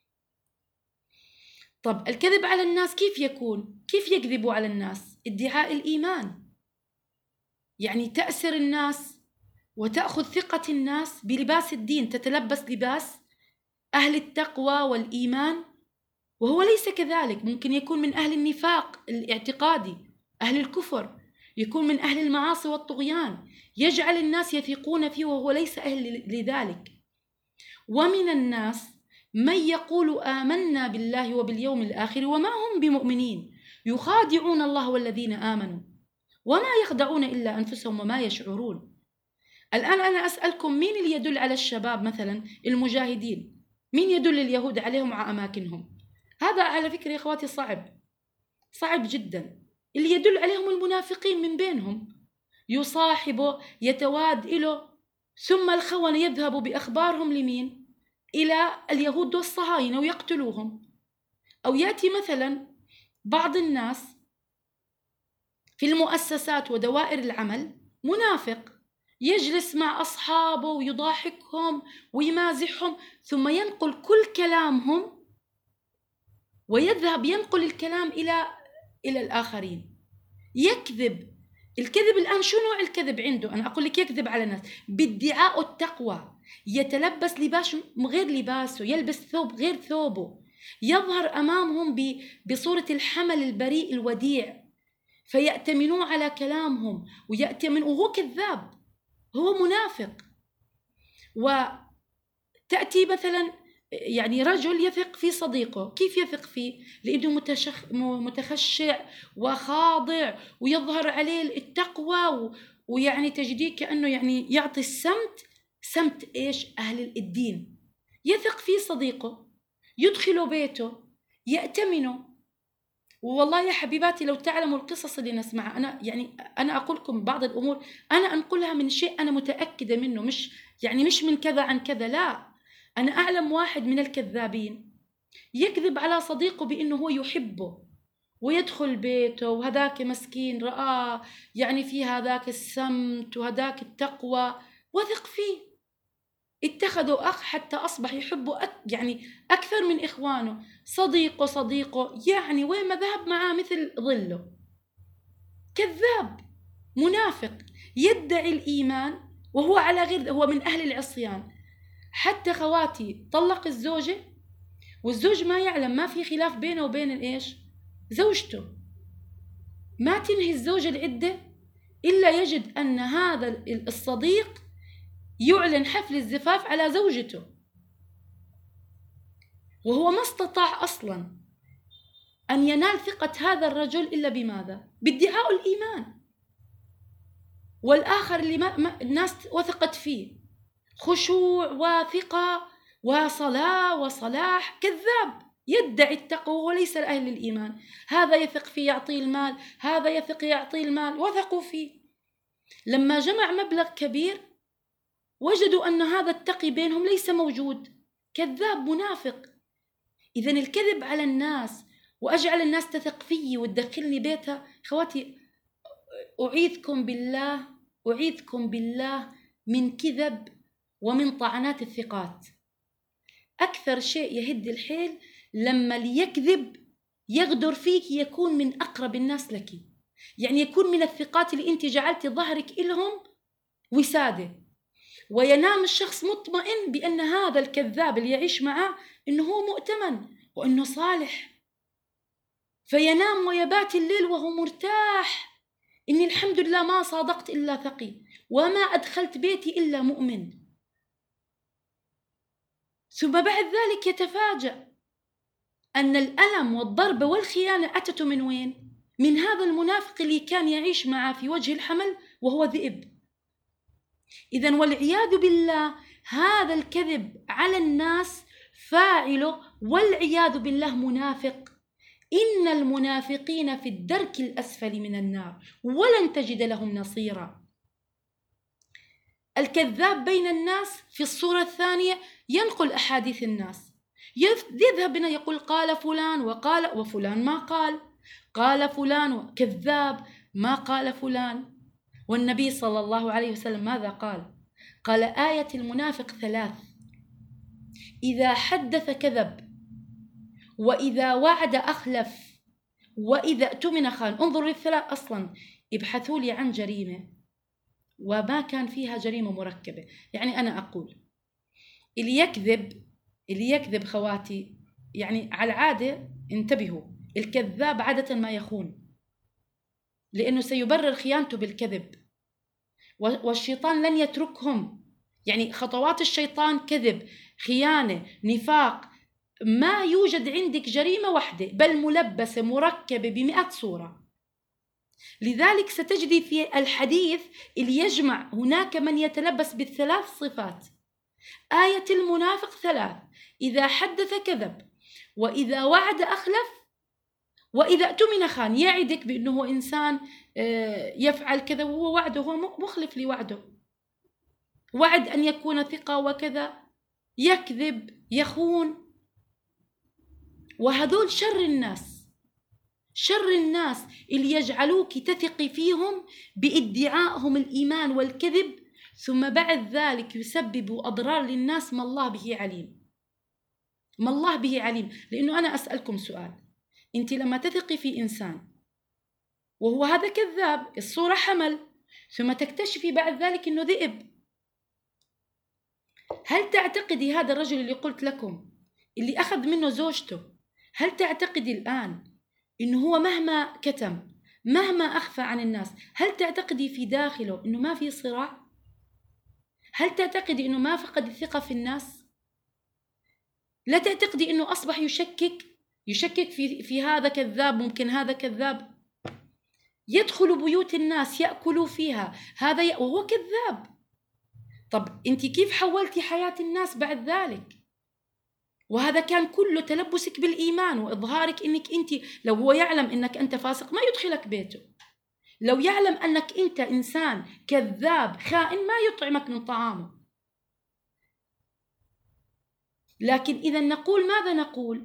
طب الكذب على الناس كيف يكون؟ كيف يكذبوا على الناس؟ ادعاء الإيمان، يعني تأسر الناس وتأخذ ثقة الناس بلباس الدين، تتلبس لباس أهل التقوى والإيمان وهو ليس كذلك. ممكن يكون من أهل النفاق الاعتقادي، أهل الكفر، يكون من أهل المعاصي والطغيان، يجعل الناس يثقون فيه وهو ليس أهل لذلك. ومن الناس من يقول آمنا بالله وباليوم الآخر وما هم بمؤمنين يخادعون الله والذين آمنوا وما يخدعون إلا أنفسهم وما يشعرون. الآن أنا أسألكم مين اللي يدل على الشباب مثلا المجاهدين؟ مين يدل اليهود عليهم على أماكنهم؟ هذا على فكرة يا إخواتي صعب، صعب جدا. اللي يدل عليهم المنافقين من بينهم، يصاحبه يتواد إله، ثم الخونة يذهبوا بأخبارهم لمين؟ إلى اليهود والصهاينة ويقتلوهم. أو يأتي مثلا بعض الناس في المؤسسات ودوائر العمل منافق يجلس مع أصحابه ويضاحكهم ويمازحهم، ثم ينقل كل كلامهم ويذهب ينقل الكلام إلى إلى الآخرين، يكذب. الكذب الآن شو نوع الكذب عنده؟ أنا أقول لك يكذب على الناس بادعاء التقوى، يتلبس لباس غير لباسه، يلبس ثوب غير ثوبه، يظهر أمامهم بصورة الحمل البريء الوديع، فيأتمنون على كلامهم ويأتمن، وهو كذاب، هو منافق. وتأتي مثلا يعني رجل يثق في صديقه، كيف يثق فيه؟ لأنه متشخ... متخشع وخاضع ويظهر عليه التقوى و... ويعني تجديه كأنه يعني يعطي السمت، سمت إيش؟ أهل الدين. يثق في صديقه، يدخله بيته، يأتمنه. والله يا حبيباتي لو تعلموا القصص اللي نسمعها، أنا يعني أنا أقول لكم بعض الأمور أنا أنقلها من شيء أنا متأكدة منه، مش يعني مش من كذا عن كذا، لا. أنا أعلم واحد من الكذابين يكذب على صديقه بأنه هو يحبه ويدخل بيته، وهذاك مسكين رآه يعني في هذاك السمت وهذاك التقوى وثق فيه، اتخذوا أخ حتى أصبح يحبه أك يعني أكثر من إخوانه، صديقه صديقه يعني وين ما ذهب معاه مثل ظله. كذاب منافق يدعي الإيمان وهو على غير، هو من أهل العصيان. حتى خواتي طلق الزوجة والزوج ما يعلم، ما في خلاف بينه وبين الإيش؟ زوجته. ما تنهي الزوجة العدة إلا يجد أن هذا الصديق يعلن حفل الزفاف على زوجته، وهو ما استطاع أصلا أن ينال ثقة هذا الرجل إلا بماذا؟ بادعاء الإيمان. والآخر اللي ما ما الناس وثقت فيه خشوع وثقة وصلاة وصلاح، كذاب يدعي التقوى وليس أهل الإيمان. هذا يثق فيه يعطيه المال، هذا يثق يعطيه المال، وثقوا فيه. لما جمع مبلغ كبير وجدوا أن هذا التقي بينهم ليس موجود، كذاب منافق. إذن الكذب على الناس وأجعل الناس تثق فيه وتدخلني بيتها، خواتي أعيذكم بالله أعيذكم بالله من كذب ومن طعنات الثقات. أكثر شيء يهد الحيل لما ليكذب يغدر فيك يكون من أقرب الناس لك، يعني يكون من الثقات اللي أنت جعلت ظهرك إلهم وسادة، وينام الشخص مطمئن بأن هذا الكذاب اللي يعيش معه إنه هو مؤتمن وإنه صالح، فينام ويبات الليل وهو مرتاح إني الحمد لله ما صادقت إلا ثقي وما أدخلت بيتي إلا مؤمن. ثم بعد ذلك يتفاجأ أن الألم والضرب والخيانة أتت من وين؟ من هذا المنافق اللي كان يعيش معه في وجه الحمل وهو ذئب. إذن والعياذ بالله هذا الكذب على الناس فاعله والعياذ بالله منافق. إن المنافقين في الدرك الأسفل من النار ولن تجد لهم نصيرا. الكذاب بين الناس في الصورة الثانية ينقل أحاديث الناس، يذهب بنا يقول قال فلان وقال وفلان ما قال، قال فلان كذاب ما قال فلان. والنبي صلى الله عليه وسلم ماذا قال؟ قال آية المنافق ثلاث: إذا حدث كذب، وإذا وعد أخلف، وإذا اؤتمن خان. انظر للثلاث أصلا ابحثوا لي عن جريمة وما كان فيها جريمة مركبة. يعني أنا أقول اللي يكذب اللي يكذب خواتي، يعني على العادة انتبهوا، الكذاب عادة ما يخون لأنه سيبرر خيانته بالكذب، والشيطان لن يتركهم. يعني خطوات الشيطان كذب، خيانة، نفاق. ما يوجد عندك جريمة واحدة بل ملبسة مركبة بمئة صورة. لذلك ستجدي في الحديث اللي يجمع هناك من يتلبس بالثلاث صفات. آية المنافق ثلاث: إذا حدث كذب، وإذا وعد أخلف، وإذا اؤتمن خان. يعدك بأنه هو إنسان يفعل كذا وهو وعده هو مخلف لوعده، وعد أن يكون ثقة وكذا، يكذب، يخون. وهذول شر الناس، شر الناس اللي يجعلوك تثقي فيهم بادعائهم الإيمان والكذب، ثم بعد ذلك يسببوا أضرار للناس ما الله به عليم، ما الله به عليم. لأنه أنا أسألكم سؤال، أنت لما تثقي في إنسان وهو هذا كذاب، الصورة حمل، ثم تكتشفي بعد ذلك أنه ذئب، هل تعتقدي هذا الرجل اللي قلت لكم اللي أخذ منه زوجته، هل تعتقدي الآن إنه هو مهما كتم مهما أخفى عن الناس، هل تعتقدي في داخله إنه ما في صراع؟ هل تعتقدي إنه ما فقد الثقة في الناس؟ لا تعتقدي إنه أصبح يشكك يشكك في في هذا كذاب، ممكن هذا كذاب، يدخل بيوت الناس يأكلوا فيها، هذا ي... وهو كذاب. طب أنت كيف حولتي حياة الناس بعد ذلك؟ وهذا كان كله تلبسك بالإيمان وإظهارك إنك أنت، لو هو يعلم إنك أنت فاسق ما يدخلك بيته، لو يعلم أنك أنت إنسان كذاب خائن ما يطعمك من طعامه. لكن إذا نقول ماذا نقول؟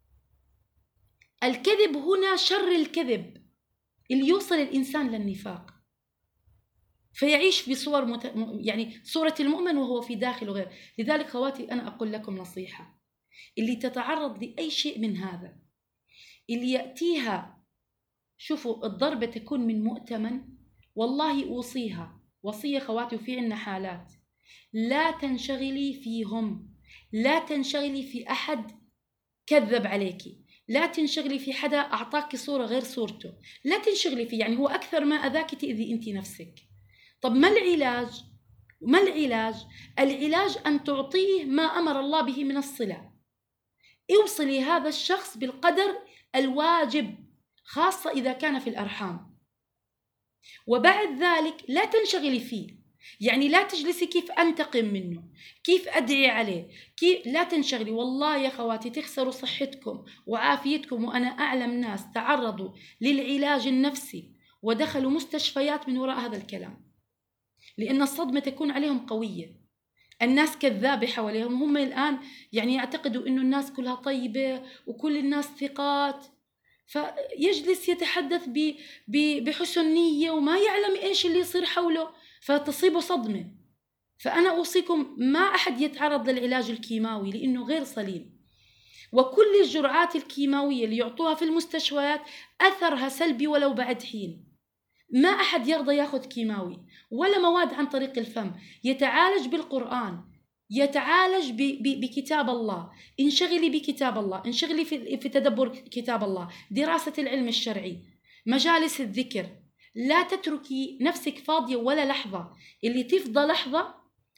الكذب هنا شر الكذب اللي يوصل الإنسان للنفاق، فيعيش بصور مت... يعني صورة المؤمن وهو في داخله غير. لذلك خواتي أنا أقول لكم نصيحة، اللي تتعرض لأي شيء من هذا، اللي يأتيها، شوفوا الضربة تكون من مؤتمن، والله أوصيها وصية خواتي، وفي عنا حالات، لا تنشغلي فيهم، لا تنشغلي في أحد كذب عليكي، لا تنشغلي في حدا أعطاك صورة غير صورته، لا تنشغلي فيه. يعني هو أكثر ما أذاك تأذي أنت نفسك. طب ما العلاج؟ ما العلاج؟ العلاج أن تعطيه ما أمر الله به من الصلة، اوصلي هذا الشخص بالقدر الواجب، خاصة إذا كان في الأرحام، وبعد ذلك لا تنشغلي فيه. يعني لا تجلسي كيف أنتقم منه، كيف أدعي عليه، كيف، لا تنشغلي. والله يا خواتي تخسروا صحتكم وعافيتكم. وأنا أعلم ناس تعرضوا للعلاج النفسي ودخلوا مستشفيات من وراء هذا الكلام، لأن الصدمة تكون عليهم قوية. الناس كذابة حواليهم، هم الآن يعني يعتقدوا إنه الناس كلها طيبة وكل الناس ثقات، فيجلس يتحدث بحسن نية وما يعلم إيش اللي يصير حوله، فتصيبه صدمة. فأنا أوصيكم ما أحد يتعرض للعلاج الكيماوي لأنه غير سليم، وكل الجرعات الكيماوية اللي يعطوها في المستشفيات أثرها سلبي ولو بعد حين. ما أحد يرضى يأخذ كيماوي ولا مواد عن طريق الفم، يتعالج بالقرآن، يتعالج بكتاب الله. انشغلي بكتاب الله، انشغلي في, في تدبر كتاب الله، دراسة العلم الشرعي، مجالس الذكر. لا تتركي نفسك فاضية ولا لحظة. اللي تفضى لحظة،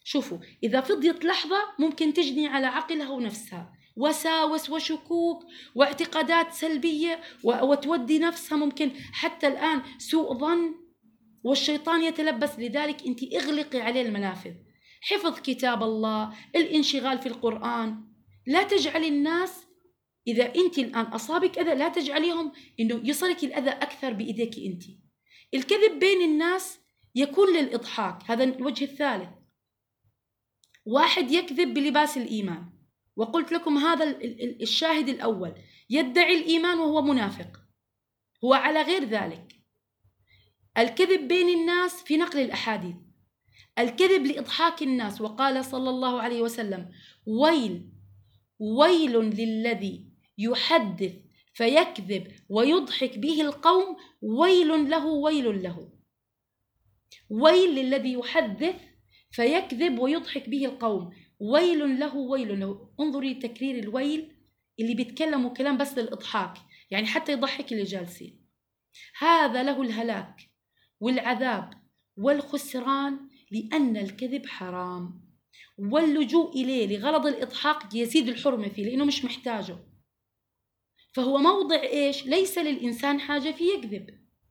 شوفوا، إذا فضيت لحظة ممكن تجني على عقلها ونفسها وساوس وشكوك واعتقادات سلبية، وتودي نفسها ممكن حتى الآن سوء ظن، والشيطان يتلبس. لذلك أنت اغلقي عليه المنافذ، حفظ كتاب الله، الانشغال في القرآن. لا تجعل الناس، إذا أنت الآن أصابك أذى، لا تجعليهم إنه يصلك الأذى أكثر بإيديك أنت. الكذب بين الناس يكون للإضحاك، هذا الوجه الثالث. واحد يكذب بلباس الإيمان، وقلت لكم هذا الشاهد الأول، يدعي الإيمان وهو منافق، هو على غير ذلك. الكذب بين الناس في نقل الأحاديث، الكذب لإضحاك الناس. وقال صلى الله عليه وسلم: ويل ويل للذي يحدث فيكذب ويضحك به القوم، ويل له ويل له. ويل للذي يحدث فيكذب ويضحك به القوم، ويل له ويل له. انظري تكرير الويل اللي بيتكلموا كلام بس للإضحاك، يعني حتى يضحك اللي جالسين. هذا له الهلاك والعذاب والخسران، لأن الكذب حرام، واللجوء إليه لغرض الإضحاك يزيد الحرمة فيه لأنه مش محتاجه. فهو موضع إيش؟ ليس للإنسان حاجة فيه يكذب.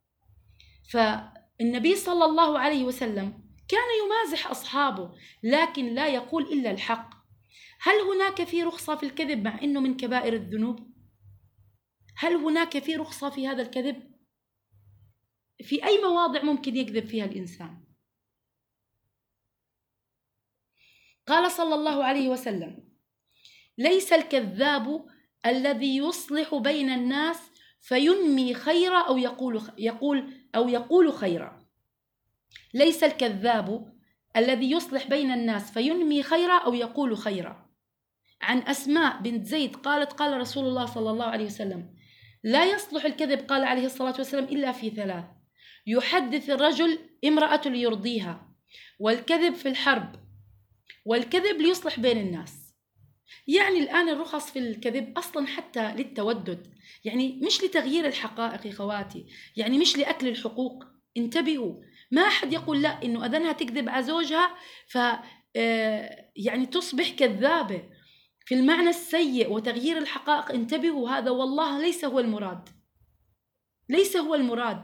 فالنبي صلى الله عليه وسلم كان يمازح أصحابه، لكن لا يقول إلا الحق. هل هناك في رخصة في الكذب مع أنه من كبائر الذنوب؟ هل هناك في رخصة في هذا الكذب؟ في أي مواضع ممكن يكذب فيها الإنسان؟ قال صلى الله عليه وسلم: ليس الكذاب الذي يصلح بين الناس فينمي خيرا أو يقول يقول أو يقول خيرا. ليس الكذاب الذي يصلح بين الناس فينمي خيرا أو يقول خيرا. عن أسماء بنت زيد قالت: قال رسول الله صلى الله عليه وسلم: لا يصلح الكذب، قال عليه الصلاة والسلام، إلا في ثلاث: يحدث الرجل امرأة ليرضيها، والكذب في الحرب، والكذب ليصلح بين الناس. يعني الآن الرخص في الكذب أصلا حتى للتودد، يعني مش لتغيير الحقائق يا خواتي، يعني مش لأكل الحقوق. انتبهوا، ما أحد يقول لا إنه أذنها تكذب على زوجها ف يعني تصبح كذابة في المعنى السيء وتغيير الحقائق. انتبهوا، هذا والله ليس هو المراد، ليس هو المراد.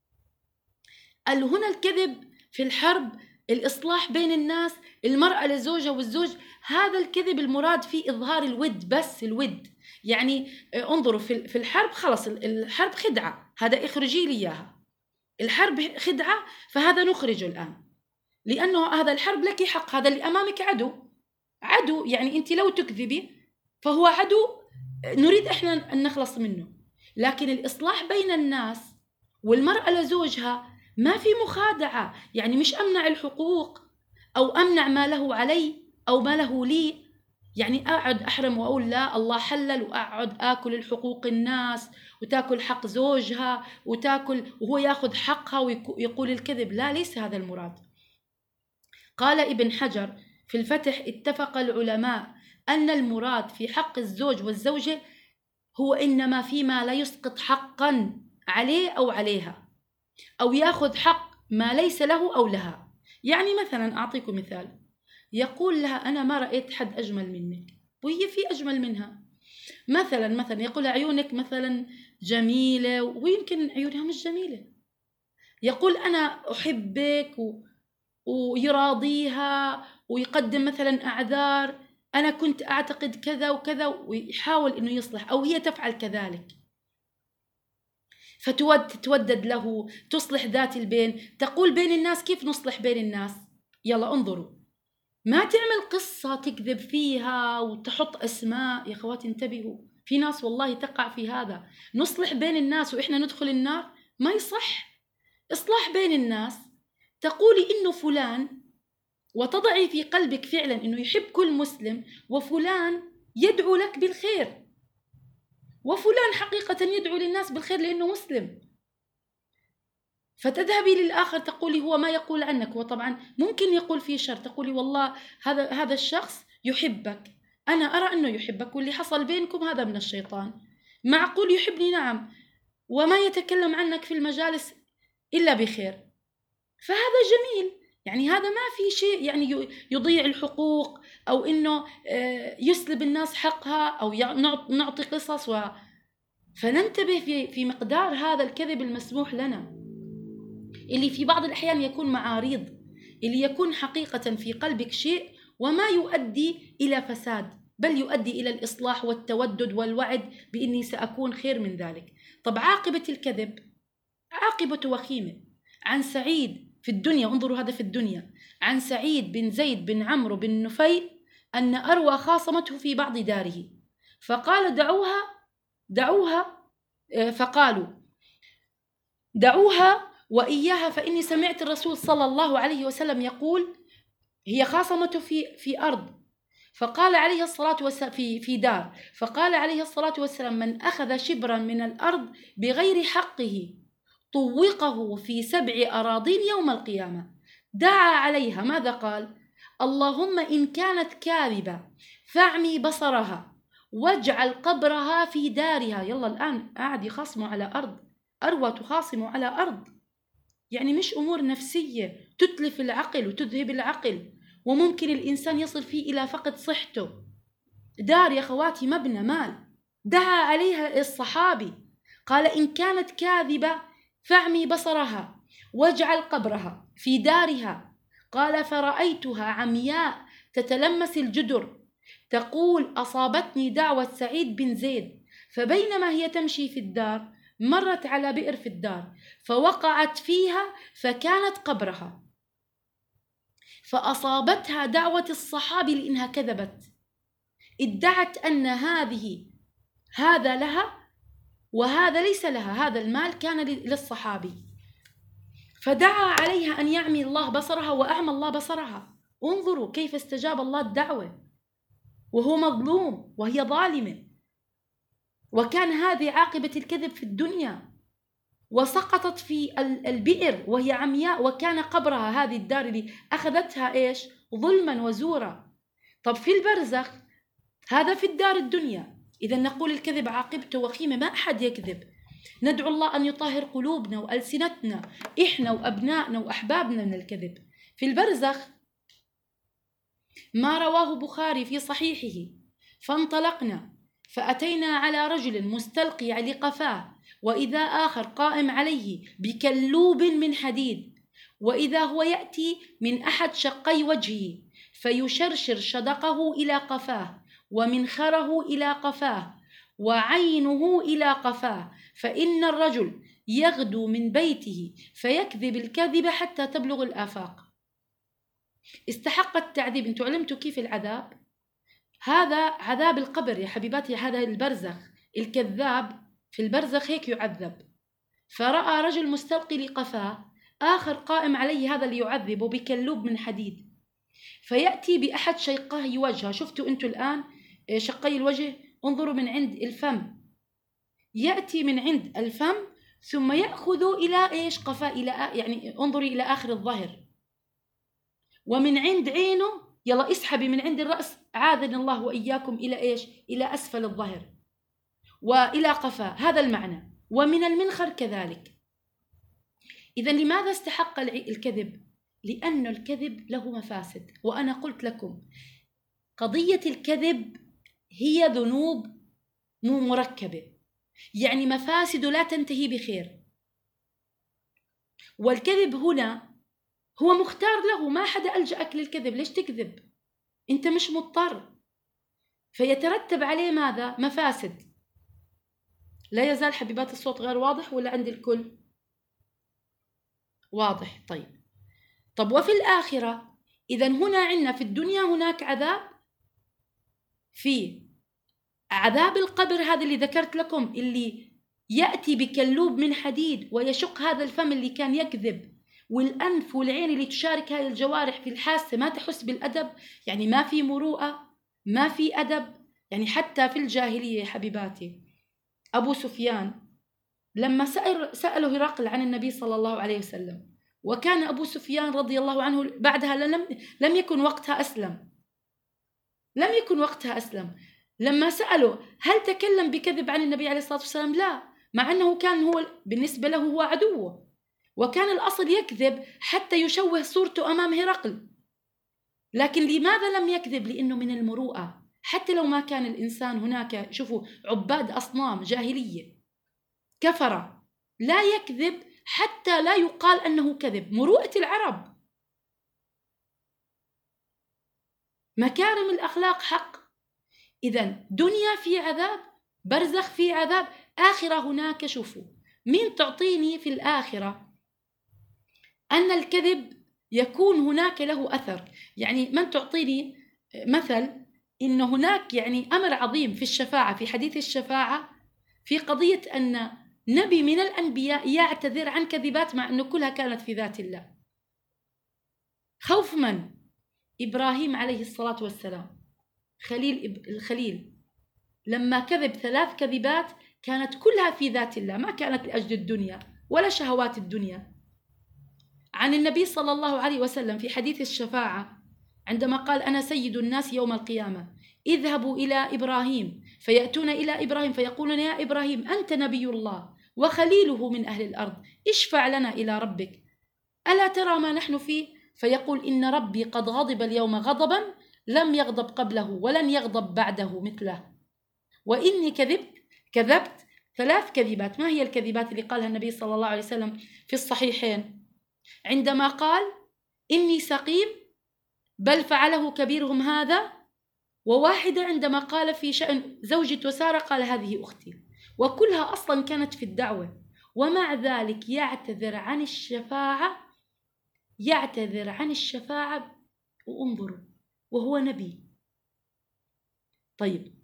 هنا الكذب في الحرب، الإصلاح بين الناس، المرأة لزوجها والزوج، هذا الكذب المراد فيه إظهار الود، بس الود. يعني انظروا في الحرب، خلص الحرب خدعة، هذا اخرجي لي إياها، الحرب خدعة، فهذا نخرجه الآن، لأنه هذا الحرب لك حق، هذا اللي أمامك عدو، عدو، يعني أنت لو تكذبي فهو عدو نريد إحنا أن نخلص منه. لكن الإصلاح بين الناس والمرأة لزوجها ما في مخادعة، يعني مش أمنع الحقوق أو أمنع ما له علي أو ما له لي، يعني أقعد أحرم وأقول لا الله حلل، وأقعد آكل الحقوق الناس وتاكل حق زوجها وتاكل وهو ياخذ حقها ويقول الكذب. لا، ليس هذا المراد. قال ابن حجر في الفتح: اتفق العلماء أن المراد في حق الزوج والزوجة هو إنما فيما لا يسقط حقا عليه أو عليها، أو ياخذ حق ما ليس له أو لها. يعني مثلا أعطيكم مثال، يقول لها: أنا ما رأيت حد أجمل منك، وهي في أجمل منها. مثلا مثلا يقول عيونك مثلا جميلة، ويمكن عيونها مش جميلة. يقول: أنا أحبك، و... ويراضيها ويقدم مثلا أعذار، أنا كنت أعتقد كذا وكذا، ويحاول أنه يصلح، أو هي تفعل كذلك، فتتودد له، تصلح ذات البين، تقول بين الناس كيف نصلح بين الناس. يلا انظروا، ما تعمل قصة تكذب فيها وتحط أسماء. يا أخواتي انتبهوا، في ناس والله تقع في هذا، نصلح بين الناس وإحنا ندخل النار، ما يصح. إصلاح بين الناس، تقولي إنه فلان، وتضعي في قلبك فعلا إنه يحب كل مسلم، وفلان يدعو لك بالخير، وفلان حقيقة يدعو للناس بالخير لأنه مسلم، فتذهبي للآخر تقولي هو ما يقول عنك، وطبعا ممكن يقول فيه شر، تقولي والله هذا هذا الشخص يحبك، أنا أرى أنه يحبك، واللي حصل بينكم هذا من الشيطان. معقول يحبني؟ نعم، وما يتكلم عنك في المجالس إلا بخير، فهذا جميل. يعني هذا ما في شيء يعني يضيع الحقوق أو إنه يسلب الناس حقها أو نعطي قصص و... فننتبه في في مقدار هذا الكذب المسموح لنا، اللي في بعض الأحيان يكون معارض، اللي يكون حقيقة في قلبك شيء وما يؤدي إلى فساد، بل يؤدي إلى الإصلاح والتودد والوعد بإني سأكون خير من ذلك. طب عاقبة الكذب عاقبة وخيمة. عن سعيد في الدنيا، انظروا هذا في الدنيا، عن سعيد بن زيد بن عمرو بن نفيل أن أروى خاصمته في بعض داره فقال دعوها دعوها فقالوا دعوها وإياها فإني سمعت الرسول صلى الله عليه وسلم يقول، هي خاصمته في في أرض، فقال عليه الصلاة والسلام في في دار، فقال عليه الصلاة والسلام من أخذ شبرا من الأرض بغير حقه طوقه في سبع أراضين يوم القيامة. دعا عليها، ماذا قال؟ اللهم إن كانت كاذبة فاعمي بصرها واجعل قبرها في دارها. يلا الآن قاعد يخاصموا على أرض، أروى تخاصم على أرض، يعني مش أمور نفسية تتلف العقل وتذهب العقل وممكن الإنسان يصل فيه إلى فقد صحته. دار يا خواتي مبنى مال. دعا عليها الصحابي قال إن كانت كاذبة فاعمي بصرها واجعل قبرها في دارها. قال فرأيتها عمياء تتلمس الجدر تقول أصابتني دعوة سعيد بن زيد، فبينما هي تمشي في الدار مرت على بئر في الدار فوقعت فيها فكانت قبرها، فأصابتها دعوة الصحابي لأنها كذبت، ادعت أن هذه هذا لها وهذا ليس لها، هذا المال كان للصحابي، فدعا عليها أن يعمي الله بصرها وأعمى الله بصرها. انظروا كيف استجاب الله الدعوة وهو مظلوم وهي ظالمة، وكان هذه عاقبة الكذب في الدنيا، وسقطت في البئر وهي عمياء، وكان قبرها هذه الدار اللي أخذتها إيش؟ ظلما وزورا. طب في البرزخ، هذا في الدار الدنيا. إذا نقول الكذب عاقبته وخيمة، ما أحد يكذب. ندعو الله أن يطهر قلوبنا وألسنتنا إحنا وأبنائنا وأحبابنا من الكذب. في البرزخ ما رواه بخاري في صحيحه فانطلقنا فأتينا على رجل مستلقي لقفاه وإذا آخر قائم عليه بكلوب من حديد، وإذا هو يأتي من أحد شقي وجهه فيشرشر شدقه إلى قفاه ومنخره إلى قفاه وعينه إلى قفاه، فإن الرجل يغدو من بيته فيكذب الكذب حتى تبلغ الآفاق. استحق التعذيب. انتوا علمتوا كيف العذاب؟ هذا عذاب القبر يا حبيباتي، هذا البرزخ. الكذاب في البرزخ هيك يعذب. فرأى رجل مستلقي لقفاه، آخر قائم عليه هذا اللي يعذبه بكلوب من حديد، فيأتي بأحد شقيه وجهه. شفتوا انتوا الآن شقي الوجه؟ انظروا من عند الفم، يأتي من عند الفم ثم يأخذ إلى إيش؟ قفاه، إلى يعني انظري إلى آخر الظهر، ومن عند عينه يلا اسحبي من عند الرأس، عاذنا الله وإياكم، إلى إيش؟ إلى أسفل الظهر وإلى قفاه. هذا المعنى. ومن المنخر كذلك. إذا لماذا استحق الكذب؟ لأن الكذب له مفاسد، وأنا قلت لكم قضية الكذب هي ذنوب مركبة، يعني مفاسد لا تنتهي بخير. والكذب هنا هو مختار له، ما حدا ألجأك للكذب. ليش تكذب؟ أنت مش مضطر، فيترتب عليه ماذا؟ مفاسد. لا يزال حبيبات الصوت غير واضح ولا عند الكل واضح؟ طيب. طب وفي الآخرة، إذا هنا عندنا في الدنيا هناك عذاب، في عذاب القبر هذا اللي ذكرت لكم، اللي يأتي بكلوب من حديد ويشق هذا الفم اللي كان يكذب، والأنف والعين اللي تشارك هاي الجوارح في الحاسة ما تحس بالأدب، يعني ما في مروءة، ما في أدب. يعني حتى في الجاهلية حبيباتي، أبو سفيان لما سأل سأله هرقل عن النبي صلى الله عليه وسلم، وكان أبو سفيان رضي الله عنه بعدها لم, لم يكن وقتها أسلم لم يكن وقتها أسلم لما سأله هل تكلم بكذب عن النبي عليه الصلاة والسلام؟ لا، مع أنه كان هو بالنسبة له هو عدوه، وكان الأصل يكذب حتى يشوه صورته أمام هرقل، لكن لماذا لم يكذب؟ لأنه من المروءة. حتى لو ما كان الإنسان هناك، شوفوا، عباد أصنام جاهلية كفرة، لا يكذب حتى لا يقال أنه كذب. مروءة العرب، مكارم الأخلاق حق. إذن دنيا في عذاب، برزخ في عذاب، آخرة هناك. شوفوا، مين تعطيني في الآخرة أن الكذب يكون هناك له أثر؟ يعني من تعطيني مثل إن هناك يعني أمر عظيم في الشفاعة، في حديث الشفاعة، في قضية أن نبي من الأنبياء يعتذر عن كذبات مع أنه كلها كانت في ذات الله. خوف من؟ إبراهيم عليه الصلاة والسلام، خليل الخليل، لما كذب ثلاث كذبات كانت كلها في ذات الله، ما كانت لأجل الدنيا ولا شهوات الدنيا. عن النبي صلى الله عليه وسلم في حديث الشفاعة عندما قال: أنا سيد الناس يوم القيامة، اذهبوا إلى إبراهيم، فيأتون إلى إبراهيم فيقولون: يا إبراهيم أنت نبي الله وخليله من أهل الأرض، اشفع لنا إلى ربك، ألا ترى ما نحن فيه؟ فيقول: إن ربي قد غضب اليوم غضبا لم يغضب قبله ولن يغضب بعده مثله، وإني كذبت كذبت ثلاث كذبات. ما هي الكذبات اللي قالها النبي صلى الله عليه وسلم في الصحيحين؟ عندما قال: إني سقيم بل فعله كبيرهم هذا، وواحدة عندما قال في شأن زوجته سارة قال: هذه أختي. وكلها أصلا كانت في الدعوة، ومع ذلك يعتذر عن الشفاعة، يعتذر عن الشفاعة وانظروا وهو نبي. طيب،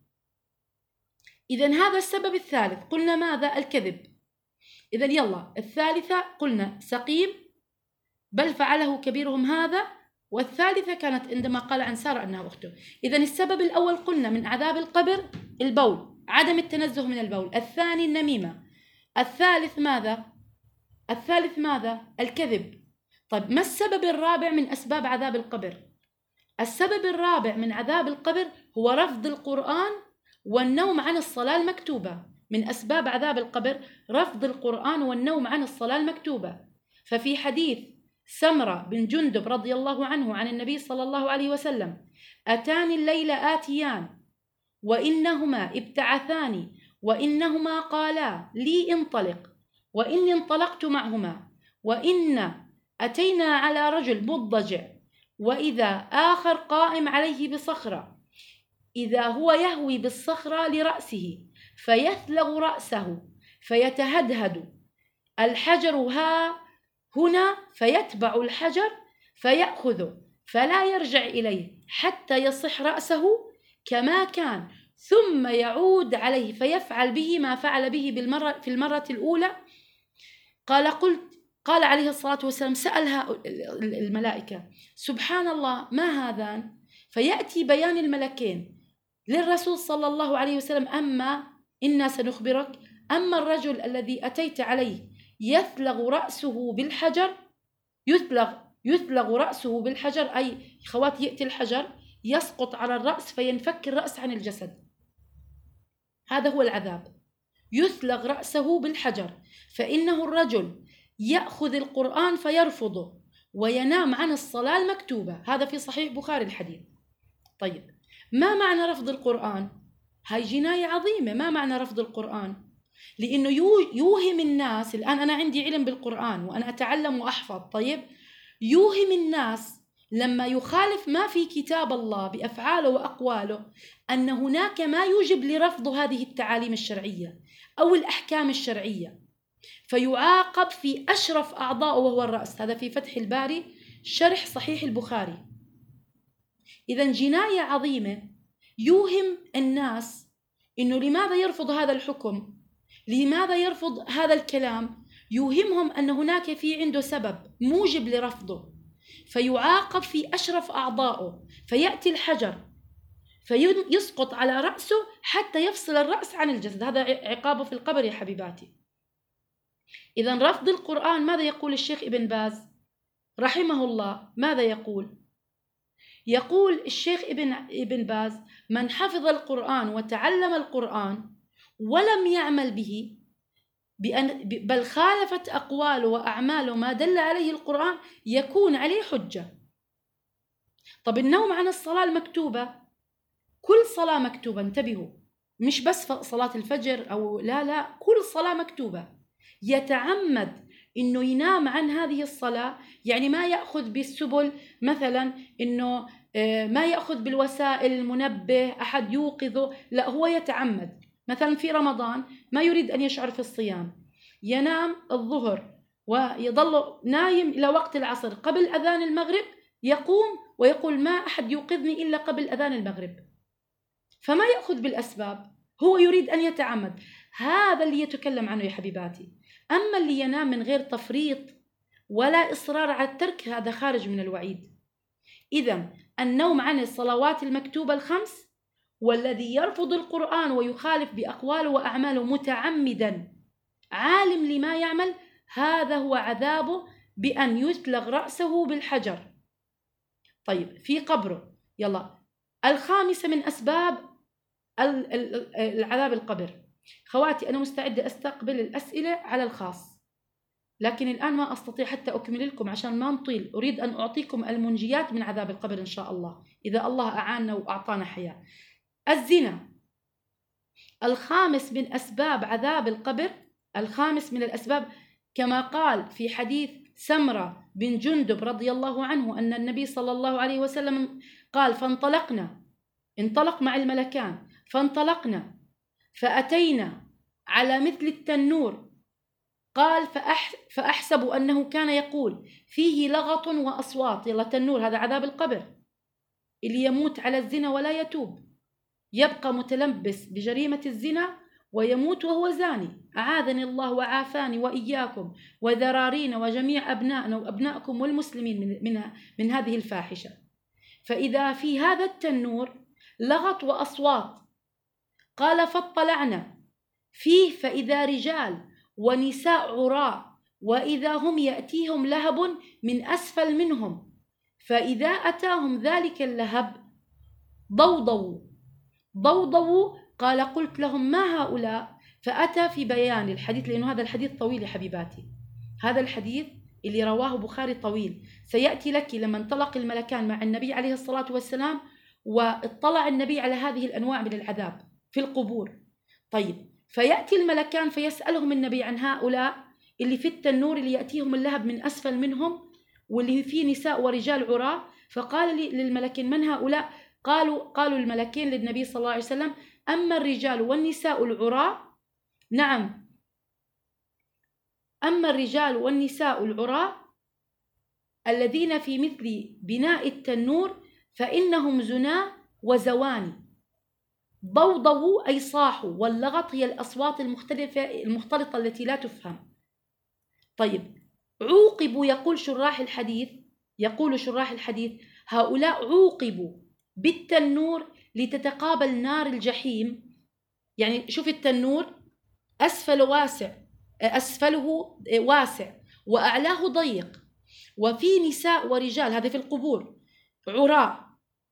إذن هذا السبب الثالث. قلنا ماذا؟ الكذب. إذن يلا الثالثة قلنا سقيم بل فعله كبيرهم هذا، والثالثة كانت عندما قال عن سارة أنها أخته. إذن السبب الأول قلنا من عذاب القبر البول، عدم التنزه من البول. الثاني النميمة. الثالث ماذا؟ الثالث ماذا؟ الكذب. طيب، ما السبب الرابع من أسباب عذاب القبر؟ السبب الرابع من عذاب القبر هو رفض القرآن والنوم عن الصلاة المكتوبة. من أسباب عذاب القبر رفض القرآن والنوم عن الصلاة المكتوبة. ففي حديث سمرة بن جندب رضي الله عنه عن النبي صلى الله عليه وسلم: أتاني الليل آتيان وإنهما ابتعثاني وإنهما قالا لي انطلق، وإني انطلقت معهما، وإن أتينا على رجل مضجع وإذا آخر قائم عليه بصخرة، إذا هو يهوي بالصخرة لرأسه فيثلغ رأسه فيتهدهد الحجر ها هنا، فيتبع الحجر فيأخذه فلا يرجع إليه حتى يصح رأسه كما كان، ثم يعود عليه فيفعل به ما فعل به بالمرة في المرة الأولى. قال قلت قال عليه الصلاة والسلام: سألها الملائكة: سبحان الله، ما هذان؟ فيأتي بيان الملكين للرسول صلى الله عليه وسلم: أما إنا سنخبرك، أما الرجل الذي أتيت عليه يثلغ رأسه بالحجر، يثلغ يثلغ رأسه بالحجر، أي خوات يأتي الحجر يسقط على الرأس فينفك الرأس عن الجسد، هذا هو العذاب، يثلغ رأسه بالحجر. فإنه الرجل يأخذ القرآن فيرفضه وينام عن الصلاة المكتوبة، هذا في صحيح بخاري الحديث. طيب، ما معنى رفض القرآن؟ هاي جناية عظيمة. ما معنى رفض القرآن؟ لأنه يوهم الناس، الآن أنا عندي علم بالقرآن وأنا أتعلم وأحفظ، طيب، يوهم الناس لما يخالف ما في كتاب الله بأفعاله وأقواله أن هناك ما يوجب لرفض هذه التعاليم الشرعية أو الأحكام الشرعية، فيعاقب في أشرف أعضاء وهو الرأس. هذا في فتح الباري شرح صحيح البخاري. إذن جناية عظيمة يوهم الناس إنه لماذا يرفض هذا الحكم، لماذا يرفض هذا الكلام، يوهمهم أن هناك في عنده سبب موجب لرفضه، فيعاقب في أشرف أعضائه، فيأتي الحجر فيسقط على رأسه حتى يفصل الرأس عن الجسد، هذا عقابه في القبر يا حبيباتي. إذن رفض القرآن، ماذا يقول الشيخ ابن باز رحمه الله؟ ماذا يقول؟ يقول الشيخ ابن ابن باز: من حفظ القرآن وتعلم القرآن ولم يعمل به بأن بل خالفت أقواله وأعماله ما دل عليه القرآن يكون عليه حجة. طب النوم عن الصلاة المكتوبة، كل صلاة مكتوبة، انتبهوا، مش بس صلاة الفجر أو لا لا، كل صلاة مكتوبة، يتعمد إنه ينام عن هذه الصلاة، يعني ما يأخذ بالسبل، مثلا إنه ما يأخذ بالوسائل المنبه أحد يوقظه، لا، هو يتعمد مثلا في رمضان ما يريد أن يشعر في الصيام، ينام الظهر ويظل نايم إلى وقت العصر، قبل أذان المغرب يقوم ويقول ما أحد يوقظني إلا قبل أذان المغرب، فما يأخذ بالأسباب، هو يريد أن يتعمد. هذا اللي يتكلم عنه يا حبيباتي. أما اللي ينام من غير تفريط ولا إصرار على الترك، هذا خارج من الوعيد. إذن النوم عن الصلوات المكتوبة الخمس، والذي يرفض القرآن ويخالف بأقواله وأعماله متعمدا عالم لما يعمل، هذا هو عذابه بأن يثلغ رأسه بالحجر. طيب في قبره. يلا الخامسة من أسباب العذاب القبر. خواتي أنا مستعدة أستقبل الأسئلة على الخاص، لكن الآن ما أستطيع حتى أكمل لكم عشان ما نطيل. أريد أن أعطيكم المنجيات من عذاب القبر إن شاء الله إذا الله أعاننا وأعطانا حياة. الزنا الخامس من أسباب عذاب القبر، الخامس من الأسباب، كما قال في حديث سمرة بن جندب رضي الله عنه أن النبي صلى الله عليه وسلم قال فانطلقنا، انطلق مع الملكان، فانطلقنا فأتينا على مثل التنور، قال فأح فأحسب أنه كان يقول فيه لغط وأصوات. يلا التنور هذا عذاب القبر، اللي يموت على الزنا ولا يتوب يبقى متلبس بجريمة الزنا ويموت وهو زاني، أعاذني الله وعافاني وإياكم وذرارينا وجميع أبنائنا وأبنائكم والمسلمين من, من, من هذه الفاحشة. فإذا في هذا التنور لغط وأصوات، قال فاطلعنا فيه فإذا رجال ونساء عراء، وإذا هم يأتيهم لهب من أسفل منهم، فإذا أتاهم ذلك اللهب ضوضوا ضوضوا قال قلت لهم ما هؤلاء، فأتى في بيان الحديث، لأنه هذا الحديث طويل يا حبيباتي، هذا الحديث اللي رواه بخاري طويل، سيأتي لك لما انطلق الملكان مع النبي عليه الصلاة والسلام واطلع النبي على هذه الأنواع من العذاب في القبور. طيب فيأتي الملكان فيسألهم النبي عن هؤلاء اللي في التنور اللي يأتيهم اللهب من أسفل منهم واللي فيه نساء ورجال عراة، فقال للملكين من هؤلاء؟ قالوا قالوا الملكين للنبي صلى الله عليه وسلم أما الرجال والنساء العراة، نعم أما الرجال والنساء العراة الذين في مثل بناء التنور فإنهم زنا وزواني. ضوضوا أي صاحوا، واللغط هي الأصوات المختلفة المختلطة التي لا تفهم. طيب عوقبوا، يقول شراح الحديث يقول شراح الحديث هؤلاء عوقبوا بالتنور لتتقابل نار الجحيم. يعني شوف التنور أسفله واسع أسفله واسع وأعلاه ضيق، وفي نساء ورجال، هذا في القبور، عراء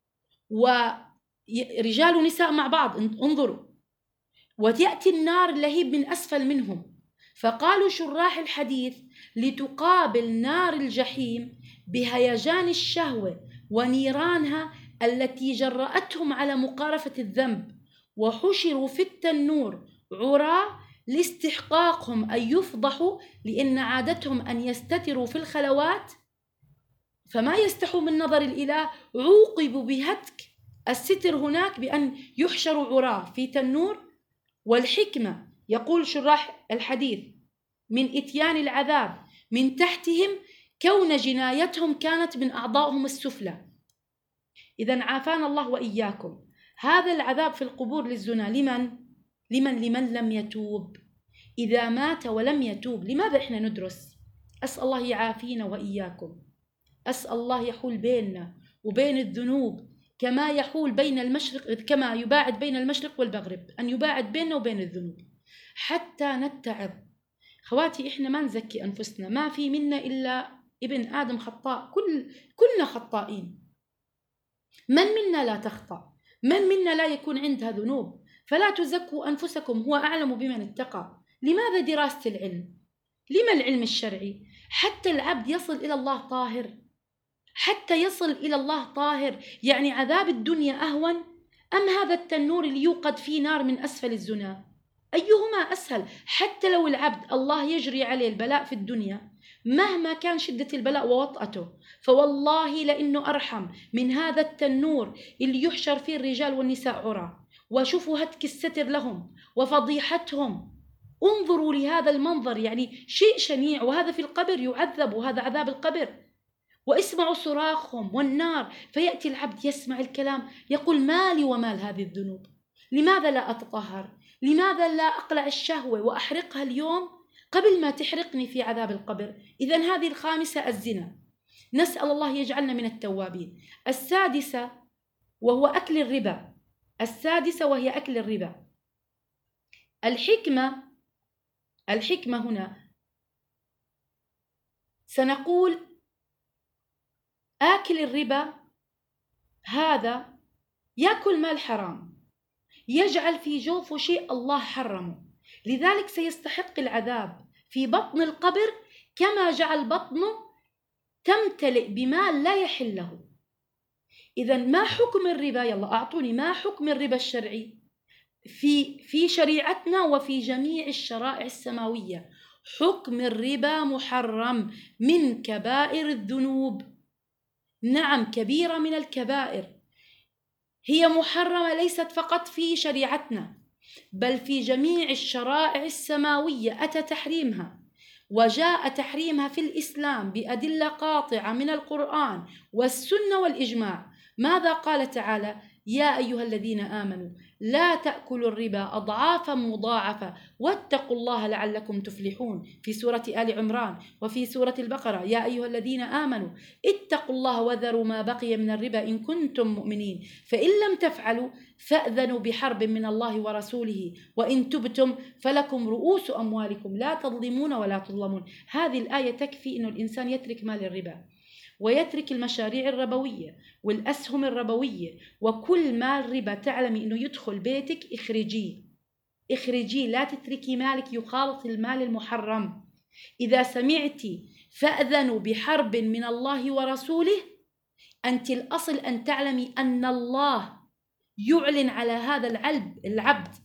ورجال ونساء مع بعض، انظروا، وتأتي النار اللهيب من أسفل منهم. فقالوا شراح الحديث لتقابل نار الجحيم بهيجان الشهوة ونيرانها التي جرأتهم على مقارفة الذنب، وحشروا في التنور عراة لاستحقاقهم أن يفضحوا، لأن عادتهم أن يستتروا في الخلوات فما يستحوا من نظر الإله، عوقبوا بهتك الستر هناك بأن يحشروا عراة في تنور. والحكمة يقول شراح الحديث من إتيان العذاب من تحتهم كون جنايتهم كانت من أعضائهم السفلى. إذن عافانا الله وإياكم. هذا العذاب في القبور للزنا لمن؟ لمن لمن لم يتوب. إذا مات ولم يتوب، لماذا إحنا ندرس؟ أسأل الله يعافينا وإياكم، أسأل الله يحول بيننا وبين الذنوب كما يحول بين المشرق، كما يباعد بين المشرق والمغرب، أن يباعد بيننا وبين الذنوب حتى نتعظ. خواتي إحنا ما نزكي أنفسنا، ما في منا إلا ابن آدم خطاء، كل كلنا خطائين، من منا لا تخطأ، من منا لا يكون عندها ذنوب. فلا تزكوا أنفسكم هو أعلم بمن اتقى. لماذا دراسة العلم؟ لما العلم الشرعي؟ حتى العبد يصل إلى الله طاهر، حتى يصل إلى الله طاهر. يعني عذاب الدنيا أهون أم هذا التنور اللي يوقد فيه نار من أسفل الزنا؟ أيهما أسهل؟ حتى لو العبد الله يجري عليه البلاء في الدنيا، مهما كان شدة البلاء ووطأته، فوالله لأنه أرحم من هذا التنور اللي يحشر فيه الرجال والنساء عرى، وشوفوا هتك الستر لهم وفضيحتهم. انظروا لهذا المنظر، يعني شيء شنيع. وهذا في القبر يعذب، وهذا عذاب القبر. واسمعوا صراخهم والنار. فيأتي العبد يسمع الكلام يقول مالي ومال هذه الذنوب، لماذا لا أتطهر؟ لماذا لا أقلع الشهوة وأحرقها اليوم قبل ما تحرقني في عذاب القبر؟ إذن هذه الخامسة الزنا، نسأل الله يجعلنا من التوابين. السادسة وهو أكل الربا، السادسة وهي أكل الربا. الحكمة الحكمة هنا سنقول آكل الربا هذا يأكل مال حرام، يجعل في جوفه شيء الله حرمه، لذلك سيستحق العذاب في بطن القبر كما جعل بطنه تمتلئ بمال لا يحل له. إذن ما حكم الربا؟ يلا أعطوني ما حكم الربا الشرعي في في شريعتنا وفي جميع الشرائع السماوية. حكم الربا محرم من كبائر الذنوب. نعم، كبيرة من الكبائر، هي محرمة ليست فقط في شريعتنا بل في جميع الشرائع السماوية أتى تحريمها، وجاء تحريمها في الإسلام بأدلة قاطعة من القرآن والسنة والإجماع. ماذا قال تعالى؟ يا أيها الذين آمنوا لا تأكلوا الربا أضعافا مضاعفة واتقوا الله لعلكم تفلحون في سورة آل عمران. وفي سورة البقرة يا أيها الذين آمنوا اتقوا الله وذروا ما بقي من الربا إن كنتم مؤمنين فإن لم تفعلوا فأذنوا بحرب من الله ورسوله وإن تبتم فلكم رؤوس أموالكم لا تظلمون ولا تظلمون. هذه الآية تكفي إنه الإنسان يترك مال الربا ويترك المشاريع الربوية والأسهم الربوية وكل مال ربا تعلمي إنه يدخل بيتك اخرجيه اخرجيه، لا تتركي مالك يخالط المال المحرم. إذا سمعتي فأذنوا بحرب من الله ورسوله، أنت الأصل أن تعلمي أن الله يعلن على هذا العبد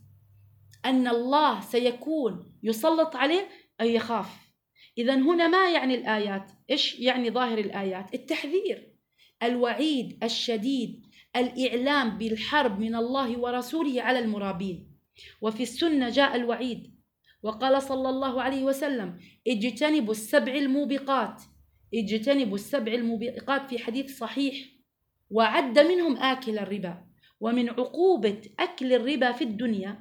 أن الله سيكون يسلط عليه أن يخاف. إذن هنا ما يعني الآيات؟ إيش يعني ظاهر الآيات؟ التحذير، الوعيد الشديد، الإعلام بالحرب من الله ورسوله على المرابين. وفي السنة جاء الوعيد وقال صلى الله عليه وسلم اجتنبوا السبع الموبقات، اجتنبوا السبع الموبقات في حديث صحيح، وعد منهم آكل الربا. ومن عقوبة أكل الربا في الدنيا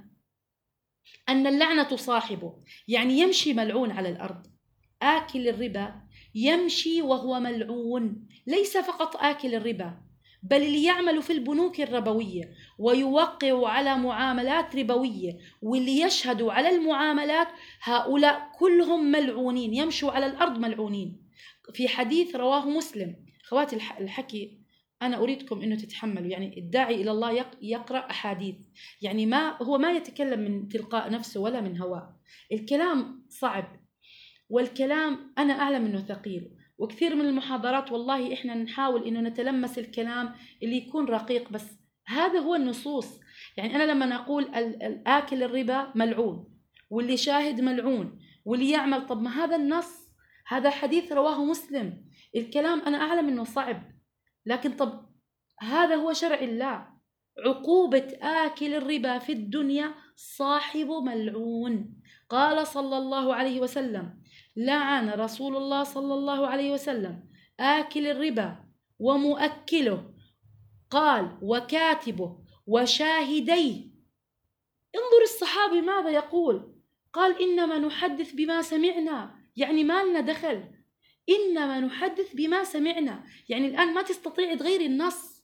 أن اللعنة صاحبه، يعني يمشي ملعون على الأرض. آكل الربا يمشي وهو ملعون، ليس فقط آكل الربا بل اللي يعمل في البنوك الربوية ويوقع على معاملات ربوية واللي يشهدوا على المعاملات، هؤلاء كلهم ملعونين، يمشوا على الأرض ملعونين. في حديث رواه مسلم، خواتي الحكي أنا أريدكم أنه تتحملوا، يعني الداعي إلى الله يقرأ أحاديث، يعني ما هو ما يتكلم من تلقاء نفسه ولا من هواه، الكلام صعب والكلام أنا أعلم أنه ثقيل، وكثير من المحاضرات والله إحنا نحاول أنه نتلمس الكلام اللي يكون رقيق، بس هذا هو النصوص. يعني أنا لما نقول الآكل الربا ملعون واللي شاهد ملعون واللي يعمل، طب ما هذا النص، هذا حديث رواه مسلم، الكلام أنا أعلم أنه صعب، لكن طب هذا هو شرع الله. عقوبة آكل الربا في الدنيا صاحب ملعون. قال صلى الله عليه وسلم لعن رسول الله صلى الله عليه وسلم آكل الربا ومؤكله، قال وكاتبه وشاهديه. انظر الصحابي ماذا يقول، قال إنما نحدث بما سمعنا، يعني ما لنا دخل، إنما نحدث بما سمعنا، يعني الآن ما تستطيع تغير النص.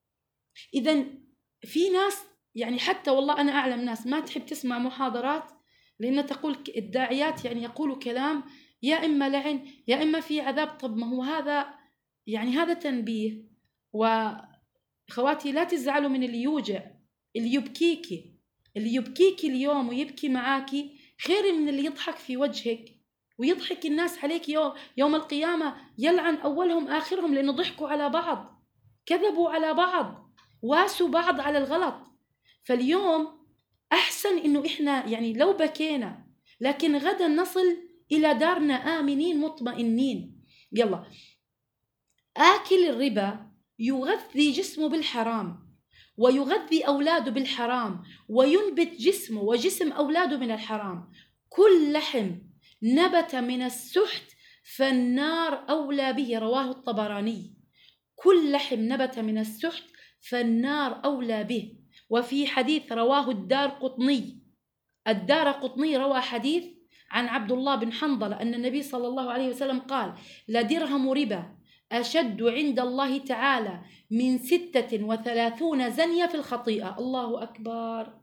إذن في ناس يعني حتى والله أنا أعلم ناس ما تحب تسمع محاضرات لأن تقول الداعيات يعني يقولوا كلام يا إما لعن يا إما في عذاب. طب ما هو هذا يعني هذا تنبيه. وخواتي لا تزعلوا من اللي يوجع، اللي يبكيكي، اللي يبكيك اليوم ويبكي معاكي خير من اللي يضحك في وجهك ويضحك الناس عليك يوم يوم القيامة، يلعن أولهم آخرهم، لأنه ضحكوا على بعض، كذبوا على بعض، واسوا بعض على الغلط. فاليوم أحسن إنه إحنا يعني لو بكينا، لكن غدا نصل إلى دارنا آمنين مطمئنين. يلا، آكل الربا يغذي جسمه بالحرام ويغذي أولاده بالحرام وينبت جسمه وجسم أولاده من الحرام. كل لحم نبت من السحت فالنار أولى به، رواه الطبراني. كل لحم نبت من السحت فالنار أولى به. وفي حديث رواه الدار قطني الدار قطني روى حديث عن عبد الله بن حنظلة أن النبي صلى الله عليه وسلم قال: لدرهم ربا أشد عند الله تعالى من ستة وثلاثون زنية في الخطيئة. الله أكبر.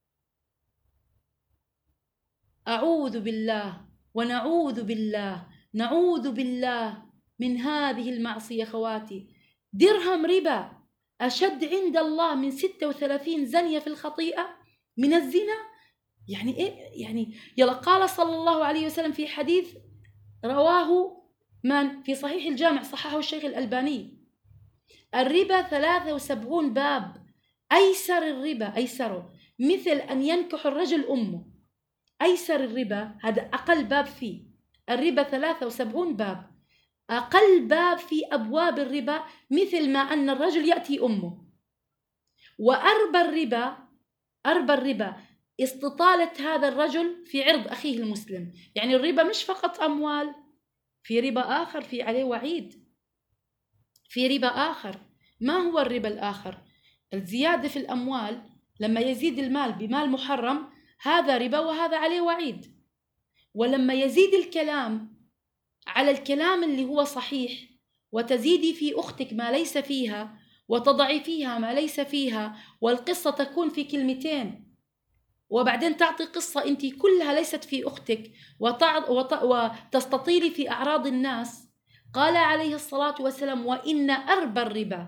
أعوذ بالله ونعوذ بالله، نعوذ بالله من هذه المعصية خواتي. درهم ربا أشد عند الله من ستة وثلاثين زنية في الخطيئة من الزنا. يعني إيه؟ يعني يلا، قال صلى الله عليه وسلم في حديث رواه من في صحيح الجامع، صححه الشيخ الألباني: الربا ثلاثة وسبعون باب، أيسر الربا أيسره مثل أن ينكح الرجل أمه. أيسر الربا هذا أقل باب فيه، الربا ثلاثة وسبعون باب، أقل باب في أبواب الربا مثل ما أن الرجل يأتي أمه. وأربى الربا أربى الربا استطالة هذا الرجل في عرض أخيه المسلم. يعني الربا مش فقط أموال، في ربا آخر في عليه وعيد، في ربا آخر. ما هو الربا الآخر؟ الزيادة في الأموال، لما يزيد المال بمال محرم هذا ربا وهذا عليه وعيد. ولما يزيد الكلام على الكلام اللي هو صحيح وتزيدي في أختك ما ليس فيها وتضعي فيها ما ليس فيها، والقصة تكون في كلمتين وبعدين تعطي قصة أنت كلها ليست في أختك وتستطيلي في أعراض الناس. قال عليه الصلاة والسلام: وإن أربى الربا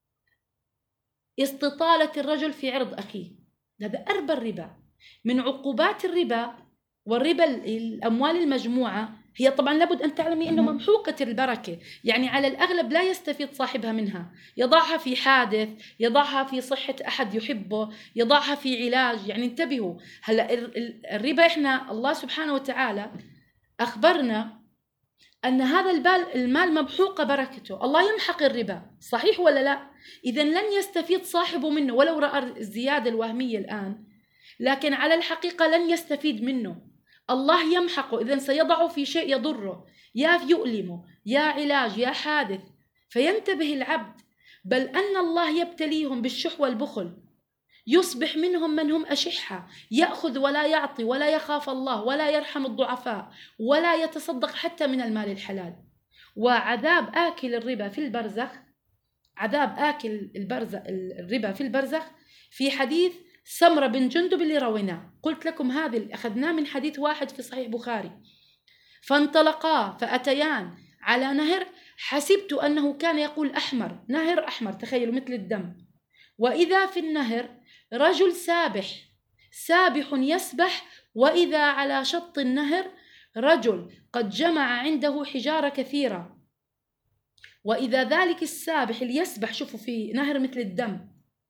استطالة الرجل في عرض أخيه. هذا أربى الربا. من عقوبات الربا والربا الأموال المجموعة هي طبعا لابد أن تعلمي أنه ممحوقة البركة، يعني على الأغلب لا يستفيد صاحبها منها، يضعها في حادث، يضعها في صحة أحد يحبه، يضعها في علاج. يعني انتبهوا. هلأ الربا إحنا الله سبحانه وتعالى أخبرنا أن هذا المال المال ممحوقة بركته، الله يمحق الربا، صحيح ولا لا؟ إذن لن يستفيد صاحبه منه ولو رأى الزيادة الوهمية الآن، لكن على الحقيقة لن يستفيد منه، الله يمحقه. إذن سيضعه في شيء يضره، يا يؤلمه، يا علاج، يا حادث، فينتبه العبد. بل أن الله يبتليهم بالشح والبخل، يصبح منهم من هم أشحة، يأخذ ولا يعطي ولا يخاف الله ولا يرحم الضعفاء ولا يتصدق حتى من المال الحلال. وعذاب آكل الربا في البرزخ، عذاب آكل البرزخ الربا في البرزخ في حديث سمرة بن جندب اللي رويناه، قلت لكم هذا أخذناه من حديث واحد في صحيح بخاري. فانطلقا فأتيان على نهر، حسبت أنه كان يقول أحمر، نهر أحمر تخيلوا مثل الدم، وإذا في النهر رجل سابح سابح يسبح، وإذا على شط النهر رجل قد جمع عنده حجارة كثيرة، وإذا ذلك السابح اللي يسبح، شوفوا في نهر مثل الدم،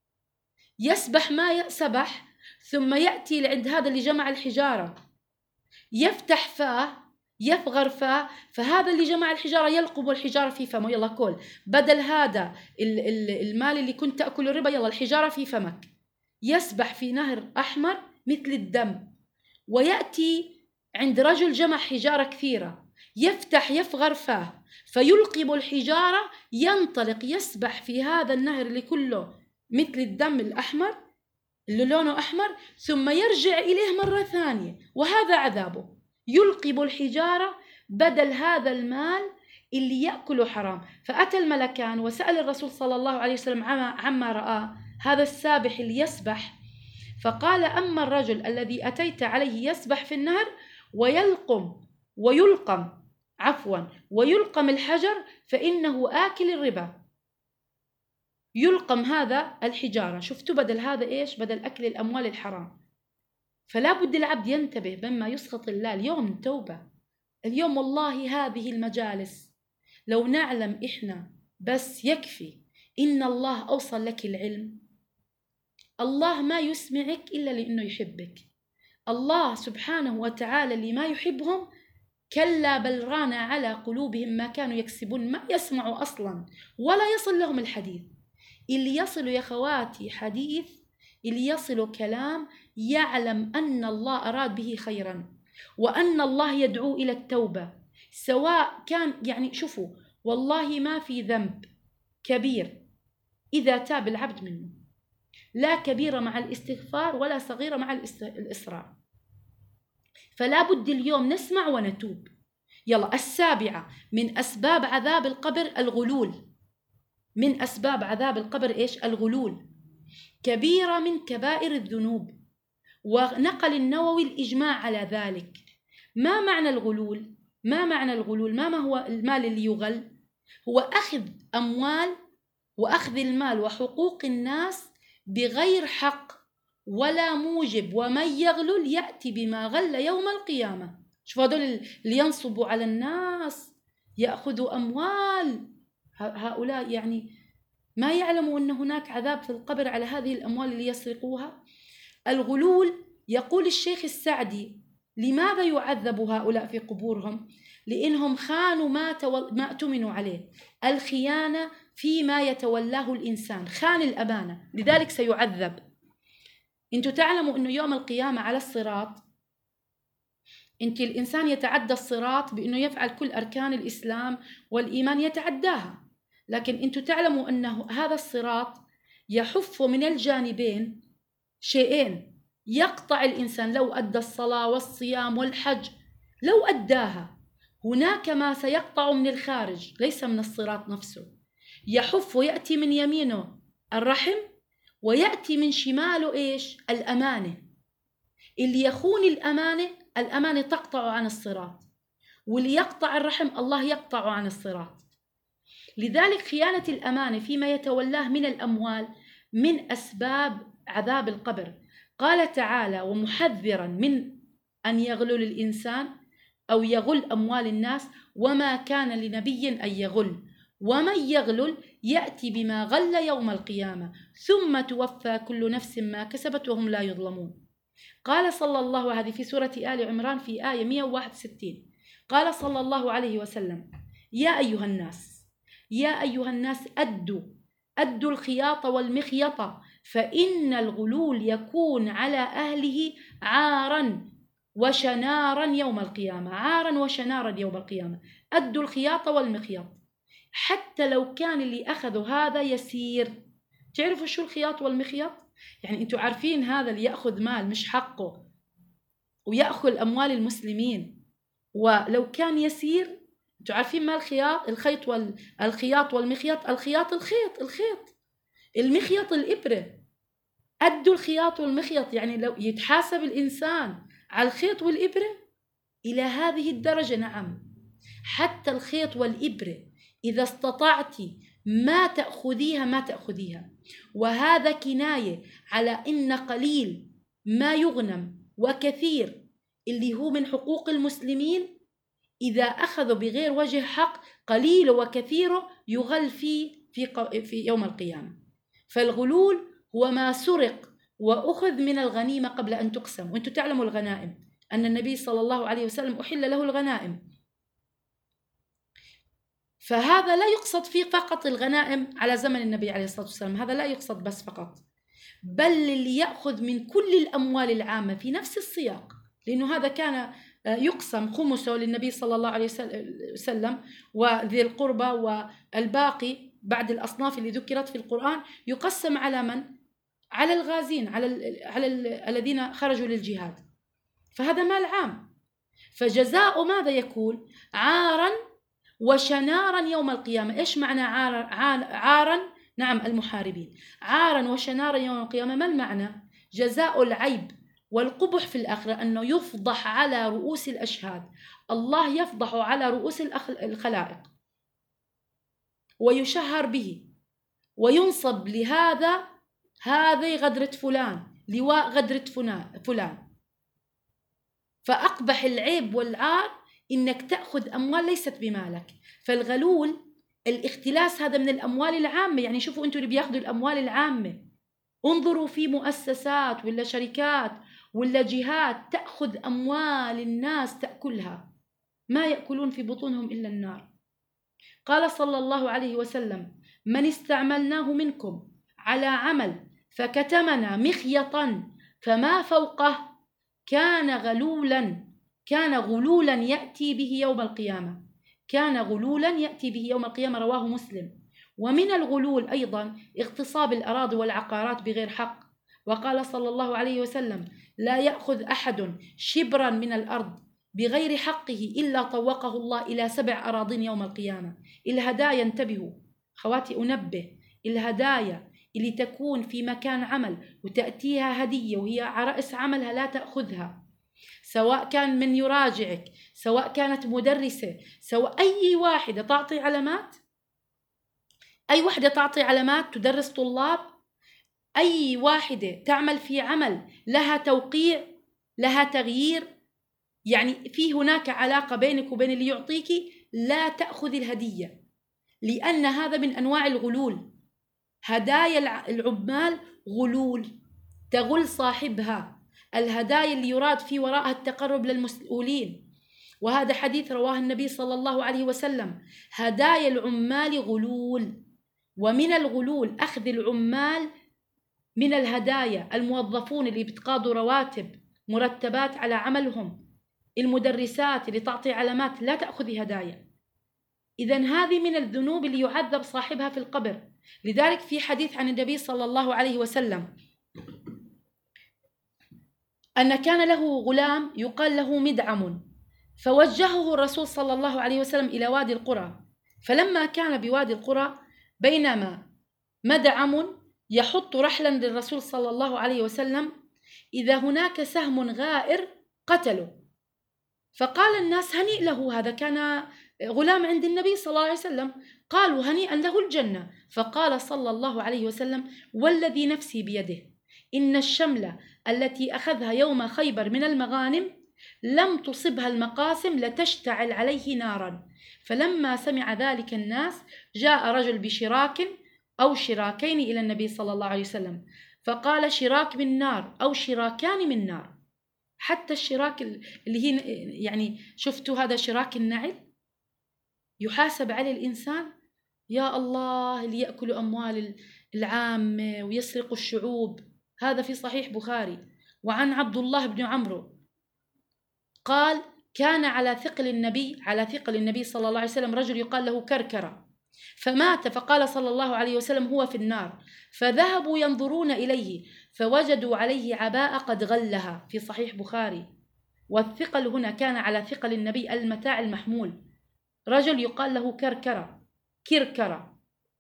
يسبح ما يسبح، ثم يأتي لعند هذا اللي جمع الحجارة، يفتح فاه، يفغر فاه، فهذا اللي جمع الحجارة يلقب الحجارة في فمه، يلا كل بدل هذا المال اللي كنت تأكل الربا، يلا الحجارة في فمك. يسبح في نهر أحمر مثل الدم، ويأتي عند رجل جمع حجارة كثيرة، يفتح يفغر فاه، فيلقب الحجارة، ينطلق يسبح في هذا النهر اللي كله مثل الدم الأحمر اللي لونه أحمر، ثم يرجع إليه مرة ثانية، وهذا عذابه، يلقب الحجارة بدل هذا المال اللي يأكله حرام. فأتى الملكان وسأل الرسول صلى الله عليه وسلم عما رأى هذا السابح اللي يسبح، فقال: أما الرجل الذي أتيت عليه يسبح في النهر ويلقم ويلقم عفوا ويلقم الحجر فإنه آكل الربا. يلقم هذا الحجارة، شفتوا بدل هذا إيش؟ بدل أكل الأموال الحرام. فلا بد العبد ينتبه مما يسخط الله. اليوم توبة، اليوم والله هذه المجالس لو نعلم إحنا بس يكفي إن الله أوصل لك العلم. الله ما يسمعك إلا لأنه يحبك. الله سبحانه وتعالى اللي ما يحبهم كلا بل ران على قلوبهم ما كانوا يكسبون، ما يسمعوا أصلا ولا يصل لهم الحديث. اللي يصل يا خواتي حديث، اللي يصل كلام يعلم أن الله أراد به خيرا وأن الله يدعو إلى التوبة، سواء كان يعني شوفوا والله ما في ذنب كبير إذا تاب العبد منه، لا كبيرة مع الاستغفار ولا صغيرة مع الإصرار. فلا بد اليوم نسمع ونتوب. يلا السابعة من أسباب عذاب القبر الغلول. من أسباب عذاب القبر إيش؟ الغلول، كبيرة من كبائر الذنوب. ونقل النووي الإجماع على ذلك. ما معنى الغلول؟ ما معنى الغلول؟ ما, ما هو المال اللي يغل؟ هو أخذ أموال وأخذ المال وحقوق الناس بغير حق ولا موجب، ومن يغلل يأتي بما غل يوم القيامة. شوفوا هذول اللي ينصبوا على الناس يأخذوا أموال، هؤلاء يعني ما يعلموا أن هناك عذاب في القبر على هذه الأموال اللي يسرقوها. الغلول، يقول الشيخ السعدي لماذا يعذب هؤلاء في قبورهم؟ لأنهم خانوا ما, تول... ما أتمنوا عليه. الخيانة فيما يتولاه الإنسان، خان الأمانة، لذلك سيعذب. أنتوا تعلموا أنه يوم القيامة على الصراط، أنت الإنسان يتعدى الصراط بأنه يفعل كل أركان الإسلام والإيمان يتعداها، لكن أنتوا تعلموا أنه هذا الصراط يحف من الجانبين شيئين يقطع الإنسان لو أدى الصلاة والصيام والحج، لو أداها. هناك ما سيقطع من الخارج ليس من الصراط نفسه، يحف ويأتي من يمينه الرحم ويأتي من شماله إيش؟ الأمانة. اللي يخون الأمانة، الأمانة تقطع عن الصراط، واللي يقطع الرحم الله يقطع عن الصراط. لذلك خيانة الأمانة فيما يتولاه من الأموال من أسباب عذاب القبر. قال تعالى ومحذرا من أن يغلل الإنسان أو يغل أموال الناس: وما كان لنبي أن يغل ومن يغلل يأتي بما غل يوم القيامة ثم توفى كل نفس ما كسبت وهم لا يظلمون. قال صلى الله عليه في سورة آل عمران في آية مئة وواحد وستين، قال صلى الله عليه وسلم: يا أيها الناس يا أيها الناس أدوا أدوا الخياط والمخيط فإن الغلول يكون على أهله عارا وشنارا يوم القيامة. عارا وشنارا يوم القيامة. أدوا الخياط والمخيط، حتى لو كان اللي أخذوا هذا يسير. تعرفوا شو الخياط والمخيط؟ يعني أنتوا عارفين هذا اللي يأخذ مال مش حقه ويأخذ أموال المسلمين ولو كان يسير، أنتوا عارفين ما الخياط؟ الخيط والخياط والمخيط. الخياط الخيط الخيط المخيط الإبرة. أدوا الخياط والمخيط، يعني لو يتحاسب الإنسان على الخيط والإبرة إلى هذه الدرجة. نعم، حتى الخيط والإبرة إذا استطعتي ما تأخذيها ما تأخذيها. وهذا كناية على إن قليل ما يغنم وكثير اللي هو من حقوق المسلمين إذا أخذوا بغير وجه حق قليل وكثير يغل فيه في, في يوم القيامة. فالغلول هو ما سرق وأخذ من الغنيمة قبل أن تقسم. وأنتم تعلموا الغنائم أن النبي صلى الله عليه وسلم أحل له الغنائم، فهذا لا يقصد فيه فقط الغنائم على زمن النبي عليه الصلاة والسلام، هذا لا يقصد بس فقط، بل اللي يأخذ من كل الأموال العامة في نفس السياق، لأنه هذا كان يقسم خمسه للنبي صلى الله عليه وسلم وذي القربى، والباقي بعد الأصناف اللي ذكرت في القرآن يقسم على من؟ على الغازين، على ال على ال الذين خرجوا للجهاد. فهذا مال عام، فجزاء ماذا يكون؟ عارا وشنارا يوم القيامة. إيش معنى عارا؟ عارا نعم المحاربين. عارا وشنارا يوم القيامة، ما المعنى؟ جزاء العيب والقبح في الآخرة أنه يفضح على رؤوس الأشهاد، الله يفضح على رؤوس الخلائق ويشهر به وينصب لهذا هذه غدرة فلان، لواء غدرة فلان. فأقبح العيب والعار إنك تأخذ أموال ليست بمالك. فالغلول الاختلاس هذا من الأموال العامة. يعني شوفوا أنتوا اللي بياخذوا الأموال العامة، انظروا في مؤسسات ولا شركات ولا جهات تأخذ أموال الناس تأكلها، ما يأكلون في بطونهم إلا النار. قال صلى الله عليه وسلم: من استعملناه منكم على عمل فكتمنا مخيطا فما فوقه كان غلولا كان غلولا يأتي به يوم القيامة كان غلولا يأتي به يوم القيامة رواه مسلم. ومن الغلول أيضا اغتصاب الأراضي والعقارات بغير حق. وقال صلى الله عليه وسلم: لا يأخذ أحد شبرا من الأرض بغير حقه إلا طوقه الله إلى سبع أراضين يوم القيامة. الهدايا، انتبهوا خواتي، أنبه، الهدايا اللي تكون في مكان عمل وتأتيها هدية وهي على رأس عملها لا تأخذها، سواء كان من يراجعك، سواء كانت مدرسة، سواء أي واحدة تعطي علامات، أي واحدة تعطي علامات تدرس طلاب، أي واحدة تعمل في عمل لها توقيع، لها تغيير، يعني في هناك علاقة بينك وبين اللي يعطيكي، لا تأخذ الهدية، لأن هذا من أنواع الغلول. هدايا العمال غلول، تغل صاحبها. الهدايا اللي يراد في وراءها التقرب للمسؤولين، وهذا حديث رواه النبي صلى الله عليه وسلم: هدايا العمال غلول. ومن الغلول أخذ العمال من الهدايا، الموظفون اللي بتقاضوا رواتب مرتبات على عملهم، المدرسات اللي تعطي علامات، لا تأخذي هدايا. إذن هذه من الذنوب اللي يعذب صاحبها في القبر. لذلك في حديث عن النبي صلى الله عليه وسلم أن كان له غلام يقال له مدعم، فوجهه الرسول صلى الله عليه وسلم إلى وادي القرى. فلما كان بوادي القرى بينما مدعم يحط رحلا للرسول صلى الله عليه وسلم، إذا هناك سهم غائر قتله. فقال الناس: هنيء له، هذا كان غلام عند النبي صلى الله عليه وسلم. قالوا: هنيئا له الجنة. فقال صلى الله عليه وسلم: والذي نفسي بيده إن الشملة التي أخذها يوم خيبر من المغانم لم تصبها المقاسم لتشتعل عليه نارا. فلما سمع ذلك الناس جاء رجل بشراك أو شراكين إلى النبي صلى الله عليه وسلم، فقال: شراك من نار أو شراكان من نار. حتى الشراك اللي هي يعني شفتوا هذا شراك النعل يحاسب عليه الإنسان. يا الله، اللي يأكل أموال العامة ويسرق الشعوب. هذا في صحيح بخاري. وعن عبد الله بن عمرو قال: كان على ثقل النبي على ثقل النبي صلى الله عليه وسلم رجل يقال له كركرة، فمات، فقال صلى الله عليه وسلم: هو في النار. فذهبوا ينظرون إليه فوجدوا عليه عباءة قد غلها، في صحيح بخاري. والثقل هنا كان على ثقل النبي المتاع المحمول. رجل يقال له كركرة كركرة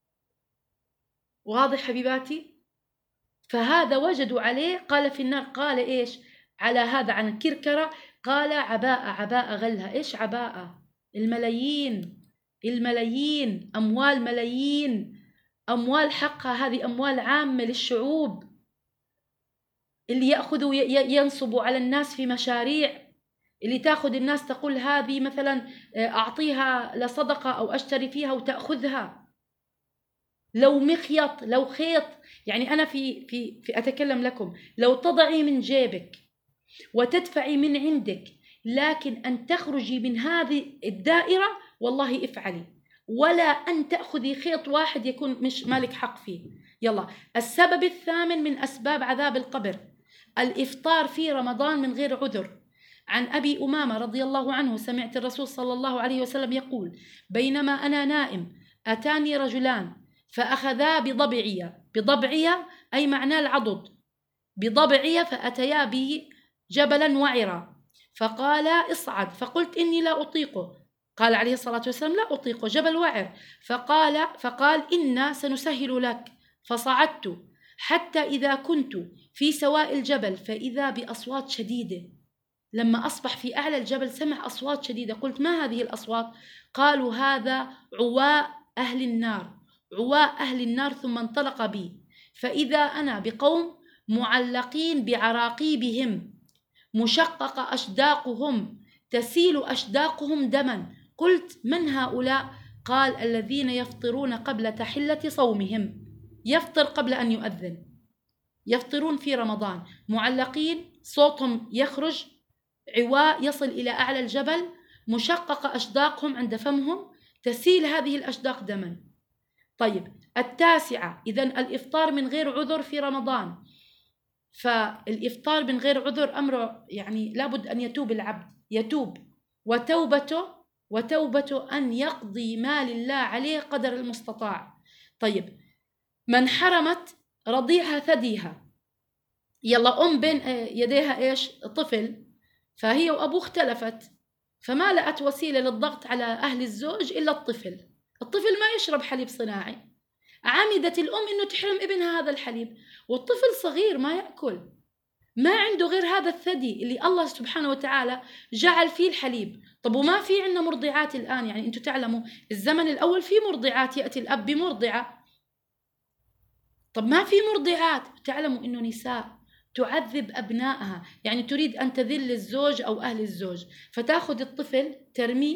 واضح حبيباتي؟ فهذا وجدوا عليه، قال في النار. قال إيش على هذا عن كركرة؟ قال: عباءة عباءة غلها. إيش عباءة؟ الملايين الملايين أموال ملايين، أموال حقها، هذه أموال عامة للشعوب، اللي يأخذوا ينصبوا على الناس في مشاريع، اللي تأخذ الناس تقول هذه مثلا أعطيها لصدقة أو أشتري فيها وتأخذها. لو مخيط، لو خيط، يعني أنا في, في, في أتكلم لكم، لو تضعي من جيبك وتدفعي من عندك، لكن أن تخرجي من هذه الدائرة والله افعلي، ولا أن تأخذي خيط واحد يكون مش مالك حق فيه. يلا، السبب الثامن من أسباب عذاب القبر: الإفطار في رمضان من غير عذر. عن أبي أمامة رضي الله عنه سمعت الرسول صلى الله عليه وسلم يقول: بينما أنا نائم أتاني رجلان فأخذا بضبعي بضبعي أي معناه العضد، بضبعي فأتيا به جبلا وعرا، فقال: اصعد. فقلت: إني لا أطيقه. قال عليه الصلاة والسلام: لا أطيقه، جبل وعر. فقال فقال إنا سنسهل لك. فصعدت حتى إذا كنت في سواء الجبل فإذا بأصوات شديدة. لما أصبح في أعلى الجبل سمع أصوات شديدة. قلت: ما هذه الأصوات؟ قالوا: هذا عواء أهل النار، عواء أهل النار. ثم انطلق بي فإذا أنا بقوم معلقين بعراقيبهم مشققة أشداقهم تسيل أشداقهم دما. قلت من هؤلاء؟ قال الذين يفطرون قبل تحلة صومهم، يفطر قبل أن يؤذن، يفطرون في رمضان معلقين، صوتهم يخرج عواء يصل إلى أعلى الجبل، مشققة أشداقهم عند فمهم، تسيل هذه الأشداق دما. طيب التاسعة، إذن الإفطار من غير عذر في رمضان. فالإفطار من غير عذر أمره يعني لابد أن يتوب العبد، يتوب، وتوبته وتوبته أن يقضي ما لله عليه قدر المستطاع. طيب من حرمت رضيعها ثديها، يلا أم بين يديها إيش؟ طفل، فهي وأبوه اختلفت، فما لقت وسيلة للضغط على أهل الزوج إلا الطفل. الطفل ما يشرب حليب صناعي، عمدت الأم إنه تحرم ابنها هذا الحليب، والطفل صغير ما يأكل، ما عنده غير هذا الثدي اللي الله سبحانه وتعالى جعل فيه الحليب. طب وما في عندنا مرضعات الآن؟ يعني أنتم تعلموا الزمن الأول في مرضعات، يأتي الأب بمرضعة. طب ما في مرضعات، تعلموا إنه نساء تعذب أبنائها، يعني تريد أن تذل الزوج أو أهل الزوج، فتأخذ الطفل ترميه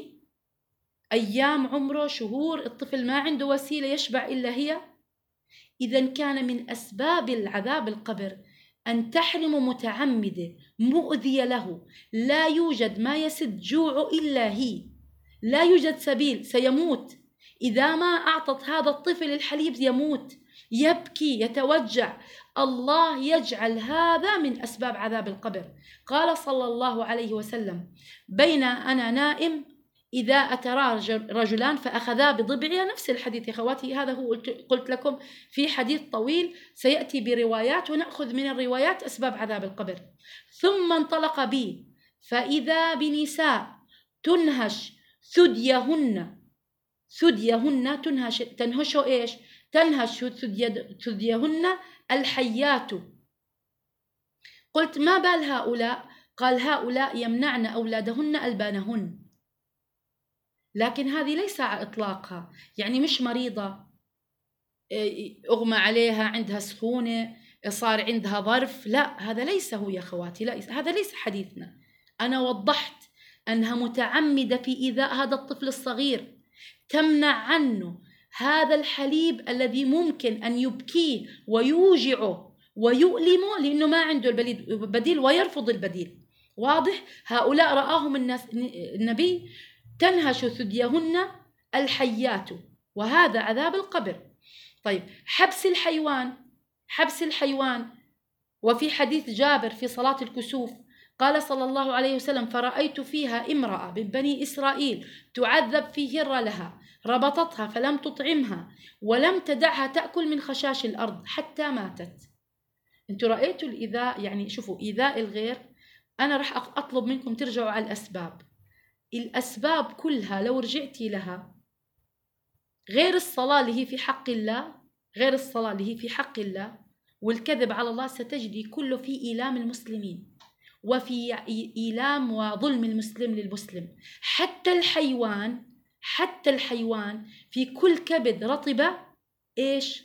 أيام عمره، شهور، الطفل ما عنده وسيلة يشبع إلا هي. إذن كان من أسباب العذاب القبر أن تحرم متعمدة مؤذية له، لا يوجد ما يسد جوعه إلا هي، لا يوجد سبيل، سيموت إذا ما أعطت هذا الطفل الحليب، يموت، يبكي، يتوجع. الله يجعل هذا من أسباب عذاب القبر. قال صلى الله عليه وسلم: بين أنا نائم إذا أتى رجلان فأخذا بضبعها، نفس الحديث يا خواتي، هذا هو قلت لكم في حديث طويل سيأتي بروايات، ونأخذ من الروايات أسباب عذاب القبر. ثم انطلق بي فإذا بنساء تنهش ثديهن، ثديهن تنهش، تنهش إيش؟ تنهش ثديهن الحيات. قلت ما بال هؤلاء؟ قال هؤلاء يمنعن أولادهن ألبانهن. لكن هذه ليس على إطلاقها، يعني مش مريضة أغمى عليها، عندها سخونة، صار عندها ظرف، لا، هذا ليس هو يا خواتي، لا، هذا ليس حديثنا. أنا وضحت أنها متعمدة في إيذاء هذا الطفل الصغير، تمنع عنه هذا الحليب الذي ممكن أن يبكيه ويوجعه ويؤلمه، لأنه ما عنده البديل ويرفض البديل. واضح؟ هؤلاء رآهم الناس النبي تنهش ثديهن الحيات، وهذا عذاب القبر. طيب حبس الحيوان، حبس الحيوان. وفي حديث جابر في صلاة الكسوف قال صلى الله عليه وسلم: فرأيت فيها امرأة من بني إسرائيل تعذب في هرة لها، ربطتها فلم تطعمها ولم تدعها تأكل من خشاش الأرض حتى ماتت. انتوا رأيتوا الإيذاء؟ يعني شوفوا إيذاء الغير. أنا رح أطلب منكم ترجعوا على الأسباب، الأسباب كلها لو رجعتي لها، غير الصلاة اللي هي في حق الله، غير الصلاة اللي هي في حق الله والكذب على الله، ستجدي كله في إيلام المسلمين وفي إيلام وظلم المسلم للمسلم. حتى الحيوان، حتى الحيوان في كل كبد رطبة إيش؟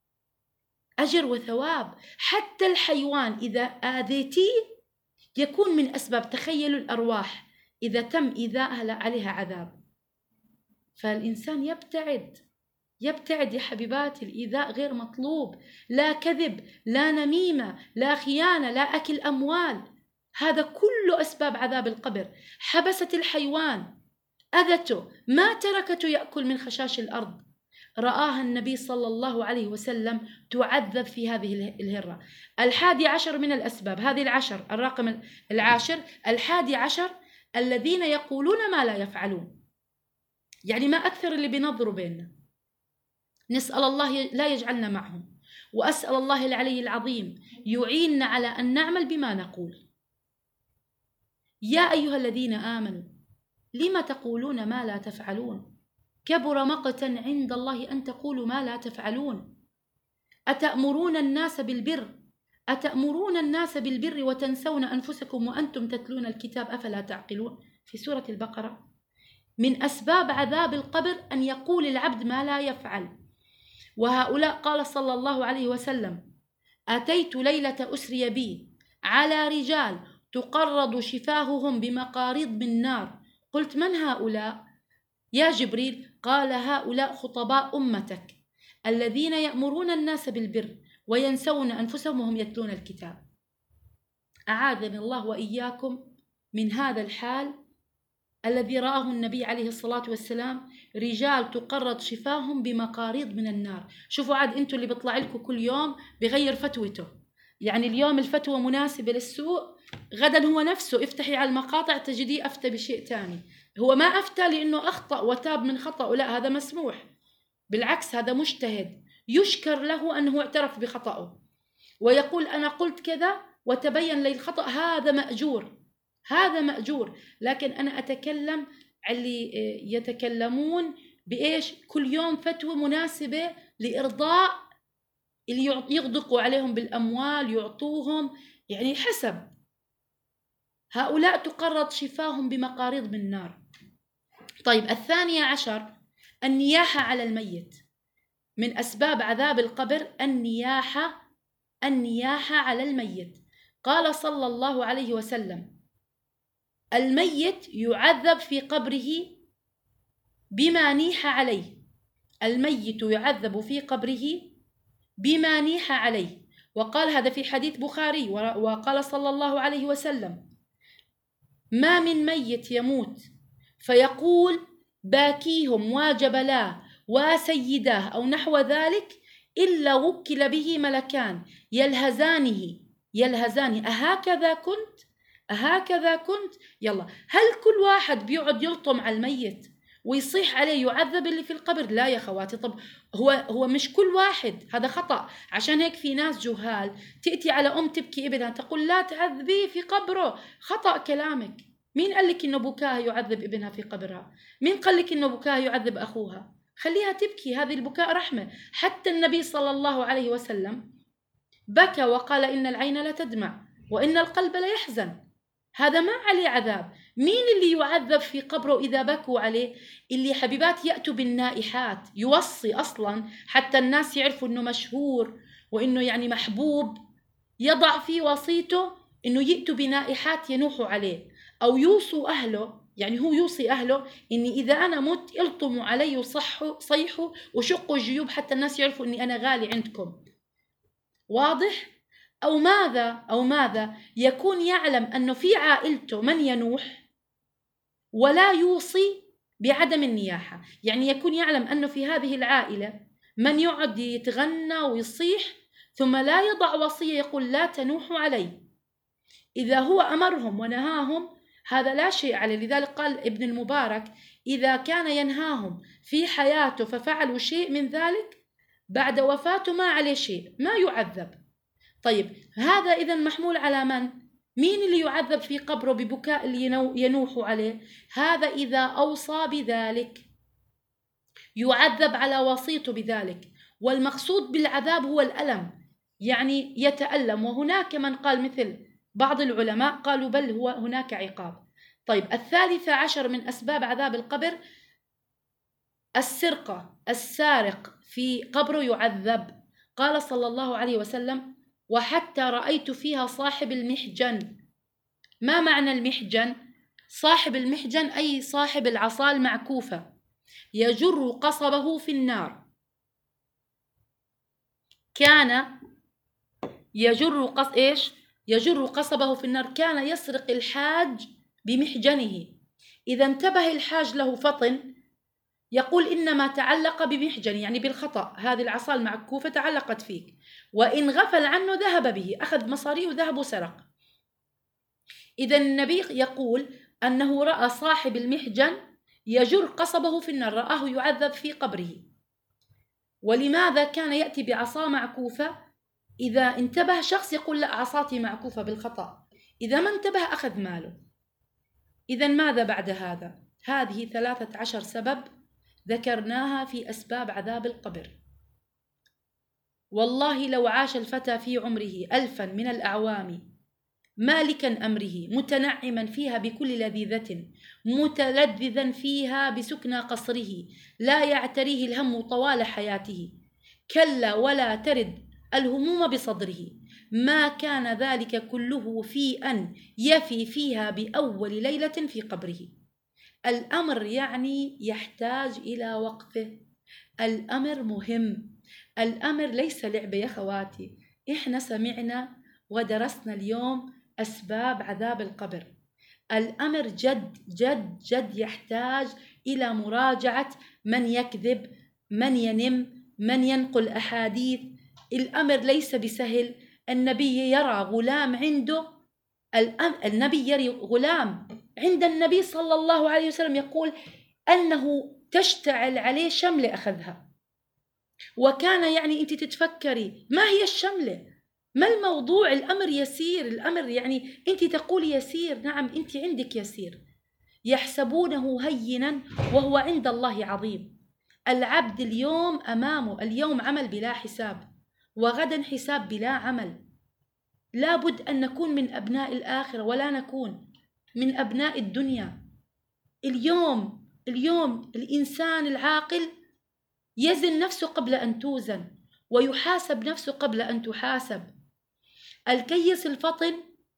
أجر وثواب. حتى الحيوان إذا آذيتيه يكون من أسباب، تخيلوا الأرواح إذا تم إيذائها عليها عذاب. فالإنسان يبتعد، يبتعد يا حبيباتي، الإيذاء غير مطلوب، لا كذب، لا نميمة، لا خيانة، لا أكل أموال، هذا كله أسباب عذاب القبر. حبست الحيوان، أذته، ما تركته يأكل من خشاش الأرض، رآها النبي صلى الله عليه وسلم تعذب في هذه الهرة. الحادي عشر من الأسباب، هذه العشر، الرقم العاشر، الحادي عشر الذين يقولون ما لا يفعلون. يعني ما أكثر اللي بينظروا بيننا. نسأل الله لا يجعلنا معهم، وأسأل الله العلي العظيم يعيننا على أن نعمل بما نقول. يا أيها الذين آمنوا لما تقولون ما لا تفعلون، كبر مقتا عند الله أن تقولوا ما لا تفعلون. أتأمرون الناس بالبر أتأمرون الناس بالبر وتنسون أنفسكم وأنتم تتلون الكتاب أفلا تعقلون، في سورة البقرة. من أسباب عذاب القبر أن يقول العبد ما لا يفعل. وهؤلاء قال صلى الله عليه وسلم: أتيت ليلة أسري بي على رجال تقرض شفاههم بمقاريض من نار. قلت: من هؤلاء يا جبريل؟ قال: هؤلاء خطباء أمتك الذين يأمرون الناس بالبر وينسون أنفسهم وهم يتلون الكتاب. أعاذني الله وإياكم من هذا الحال الذي رآه النبي عليه الصلاة والسلام، رجال تقرض شفاهم بمقاريض من النار. شوفوا عاد أنتوا اللي بيطلع لكم كل يوم بغير فتوته، يعني اليوم الفتوى مناسبة للسوق، غدا هو نفسه افتحي على المقاطع تجديه أفتى بشيء تاني. هو ما أفتى لأنه أخطأ وتاب من خطأه، لا، هذا مسموح، بالعكس هذا مجتهد يشكر له أنه اعترف بخطأه ويقول أنا قلت كذا وتبين لي الخطأ، هذا مأجور، هذا مأجور. لكن أنا أتكلم اللي يتكلمون بإيش؟ كل يوم فتوى مناسبة لإرضاء اللي يغدقوا عليهم بالأموال، يعطوهم، يعني حسب. هؤلاء تقرض شفاهم بمقاريض من نار. طيب، الثانية عشر النياحة على الميت. من أسباب عذاب القبر النياحة النياحة على الميت. قال صلى الله عليه وسلم: الميت يعذب في قبره بما نيح عليه. الميت يعذب في قبره بما نيح عليه. وقال هذا في حديث بخاري. وقال صلى الله عليه وسلم: ما من ميت يموت فيقول باكيهم وجبلاه وسيداه أو نحو ذلك إلا وكل به ملكان يلهزانه يلهزانه أهكذا كنت أهكذا كنت يلا. هل كل واحد بيقعد يلطم على الميت ويصيح عليه يعذب اللي في القبر؟ لا يا خواتي. طب هو هو مش كل واحد، هذا خطأ. عشان هيك في ناس جهال تأتي على أم تبكي ابنها تقول لا تعذبيه في قبره. خطأ كلامك. مين قال لك إنه بكاها يعذب ابنها في قبرها؟ مين قال لك إنه بكاها يعذب أخوها؟ خليها تبكي، هذه البكاء رحمة. حتى النبي صلى الله عليه وسلم بكى وقال إن العين لا تدمع وإن القلب لا يحزن. هذا ما عليه عذاب. مين اللي يعذب في قبره إذا بكوا عليه؟ اللي حبيبات يأتوا بالنائحات، يوصي أصلا حتى الناس يعرفوا إنه مشهور وإنه يعني محبوب، يضع في وصيته إنه يأتوا بنائحات ينوحوا عليه أو يوصوا أهله. يعني هو يوصي أهله إني إذا أنا مت الطموا علي وصحوا صيحوا وشقوا الجيوب حتى الناس يعرفوا إني أنا غالي عندكم. واضح؟ أو ماذا أو ماذا يكون يعلم أنه في عائلته من ينوح ولا يوصي بعدم النياحة. يعني يكون يعلم أنه في هذه العائلة من يقعد يتغنى ويصيح ثم لا يضع وصية يقول لا تنوحوا علي. إذا هو أمرهم ونهاهم هذا لا شيء عليه. لذلك قال ابن المبارك إذا كان ينهاهم في حياته ففعلوا شيء من ذلك بعد وفاته ما عليه شيء، ما يعذب. طيب، هذا إذن محمول على من؟ مين اللي يعذب في قبره ببكاء اللي ينوح عليه؟ هذا إذا أوصى بذلك يعذب على وصيته بذلك. والمقصود بالعذاب هو الألم، يعني يتألم. وهناك من قال مثل بعض العلماء قالوا بل هو هناك عقاب. طيب، الثالثة عشر من أسباب عذاب القبر السرقة. السارق في قبره يعذب. قال صلى الله عليه وسلم وحتى رأيت فيها صاحب المحجن. ما معنى المحجن؟ صاحب المحجن أي صاحب العصا المعكوفة يجر قصبه في النار. كان يجر قص إيش؟ يجر قصبه في النار. كان يسرق الحاج بمحجنه. إذا انتبه الحاج له فطن يقول إنما تعلق بمحجن، يعني بالخطأ، هذه العصا المعكوفة تعلقت فيك. وإن غفل عنه ذهب به، أخذ مصاريه وذهب وسرق. إذا النبي يقول أنه رأى صاحب المحجن يجر قصبه في النار، رآه يعذب في قبره. ولماذا كان يأتي بعصا معكوفة؟ إذا انتبه شخص يقول لا عصاتي معكوفة بالخطأ، إذا ما انتبه أخذ ماله. إذا ماذا بعد هذا؟ هذه ثلاثة عشر سبب ذكرناها في أسباب عذاب القبر. والله لو عاش الفتى في عمره ألفا من الأعوام مالكا أمره متنعما فيها بكل لذيذة متلذذا فيها بسكنى قصره لا يعتريه الهم طوال حياته كلا ولا ترد الهموم بصدره ما كان ذلك كله في أن يفي فيها بأول ليلة في قبره. الأمر يعني يحتاج إلى وقفه، الأمر مهم، الأمر ليس لعبة يا خواتي. إحنا سمعنا ودرسنا اليوم أسباب عذاب القبر. الأمر جد جد جد يحتاج إلى مراجعة من يكذب، من ينم، من ينقل أحاديث. الأمر ليس بسهل. النبي يرى غلام عنده، النبي يرى غلام عند النبي صلى الله عليه وسلم يقول أنه تشتعل عليه شملة أخذها. وكان يعني أنت تتفكري ما هي الشملة؟ ما الموضوع؟ الأمر يسير، الأمر يعني أنت تقولي يسير، نعم أنت عندك يسير. يحسبونه هينا وهو عند الله عظيم. العبد اليوم أمامه، اليوم عمل بلا حساب، وغدا حساب بلا عمل. لابد أن نكون من أبناء الآخرة ولا نكون من أبناء الدنيا. اليوم اليوم الإنسان العاقل يزن نفسه قبل أن توزن، ويحاسب نفسه قبل أن تحاسب. الكيس الفطن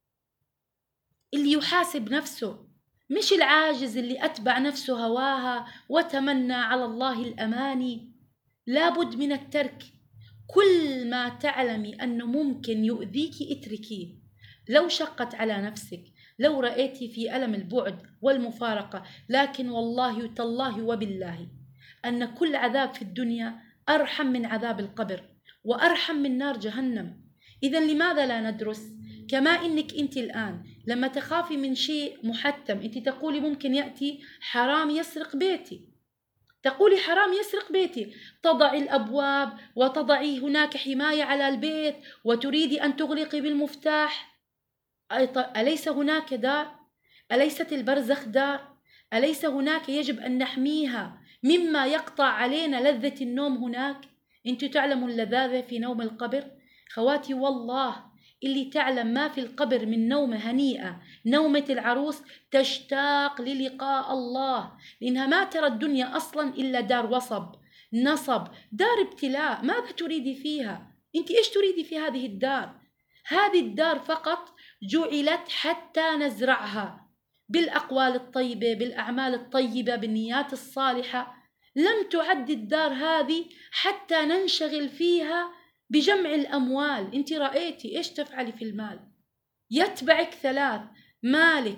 اللي يحاسب نفسه، مش العاجز اللي أتبع نفسه هواها وتمنى على الله الأماني. لابد من الترك. كل ما تعلمي أنه ممكن يؤذيك اتركيه. لو شقت على نفسك، لو رأيتي في ألم البعد والمفارقة، لكن والله تالله وبالله أن كل عذاب في الدنيا أرحم من عذاب القبر، وأرحم من نار جهنم. إذا لماذا لا ندرس؟ كما إنك أنت الآن لما تخافي من شيء محتم، أنت تقولي ممكن يأتي حرام يسرق بيتي، تقولي حرام يسرق بيتي، تضعي الأبواب وتضعي هناك حماية على البيت وتريدي أن تغلقي بالمفتاح. أليس هناك دار؟ أليست البرزخ دار؟ أليس هناك يجب أن نحميها مما يقطع علينا لذة النوم هناك؟ أنتوا تعلموا اللذاذة في نوم القبر؟ خواتي والله اللي تعلم ما في القبر من نومة هنيئة، نومة العروس، تشتاق للقاء الله، لأنها ما ترى الدنيا أصلا إلا دار وصب، نصب، دار ابتلاء. ماذا تريدي فيها؟ أنت إيش تريدي في هذه الدار؟ هذه الدار فقط جعلت حتى نزرعها بالأقوال الطيبة، بالأعمال الطيبة، بالنيات الصالحة. لم تعد الدار هذه حتى ننشغل فيها بجمع الأموال. أنت رأيتي إيش تفعلي في المال؟ يتبعك ثلاث: مالك،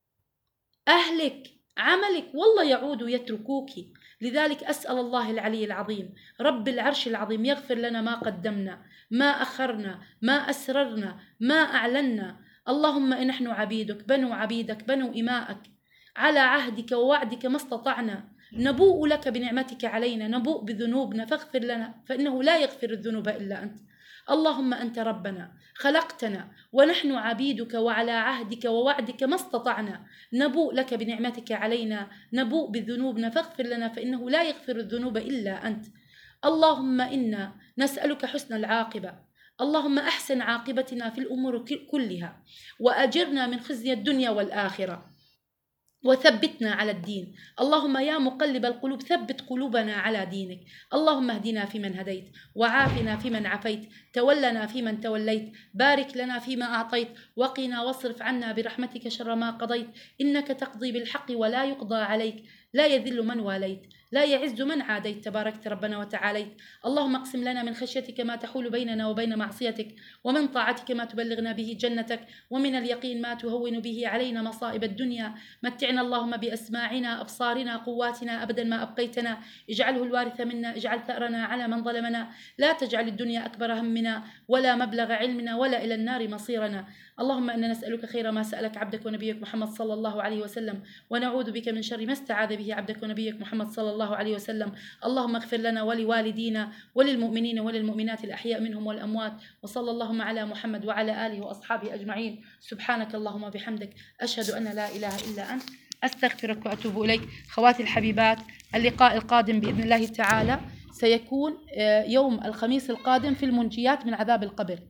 أهلك، عملك، والله يعود يتركوك. لذلك أسأل الله العلي العظيم رب العرش العظيم يغفر لنا ما قدمنا، ما أخرنا، ما أسررنا، ما أعلنا. اللهم نحن عبيدك، بنو عبيدك، بنو إمائك، على عهدك ووعدك ما استطعنا، نبوء لك بنعمتك علينا، نبوء بذنوبنا فاغفر لنا، فإنه لا يغفر الذنوب إلا أنت. اللهم أنت ربنا خلقتنا ونحن عبيدك، وعلى عهدك ووعدك ما استطعنا، نبوء لك بنعمتك علينا، نبوء بذنوبنا فاغفر لنا، فإنه لا يغفر الذنوب إلا أنت. اللهم إنا نسألك حسن العاقبة، اللهم أحسن عاقبتنا في الأمور كلها، وأجرنا من خزي الدنيا والآخرة، وثبتنا على الدين. اللهم يا مقلب القلوب ثبت قلوبنا على دينك. اللهم اهدنا فيمن هديت، وعافنا فيمن عافيت، تولنا فيمن توليت، بارك لنا فيما أعطيت، وقنا واصرف عنا برحمتك شر ما قضيت. إنك تقضي بالحق ولا يقضى عليك، لا يذل من واليت، لا يعز من عاديت، تباركت ربنا وتعاليت. اللهم اقسم لنا من خشيتك ما تحول بيننا وبين معصيتك، ومن طاعتك ما تبلغنا به جنتك، ومن اليقين ما تهون به علينا مصائب الدنيا. متعنا اللهم بأسماعنا، أبصارنا، قواتنا أبدا ما أبقيتنا، اجعله الوارث منا، اجعل ثأرنا على من ظلمنا، لا تجعل الدنيا أكبر همنا ولا مبلغ علمنا ولا إلى النار مصيرنا. اللهم إنا نسألك خير ما سألك عبدك ونبيك محمد صلى الله عليه وسلم، ونعوذ بك من شر ما استعاذ به عبدك ونبيك محمد صلى الله عليه وسلم. اللهم اغفر لنا ولوالدينا وللمؤمنين وللمؤمنات الأحياء منهم والأموات، وصلى اللهم على محمد وعلى آله وأصحابه أجمعين. سبحانك اللهم وبحمدك، أشهد أن لا إله إلا أنت، أستغفرك وأتوب إليك. خواتي الحبيبات، اللقاء القادم بإذن الله تعالى سيكون يوم الخميس القادم في المنجيات من عذاب القبر.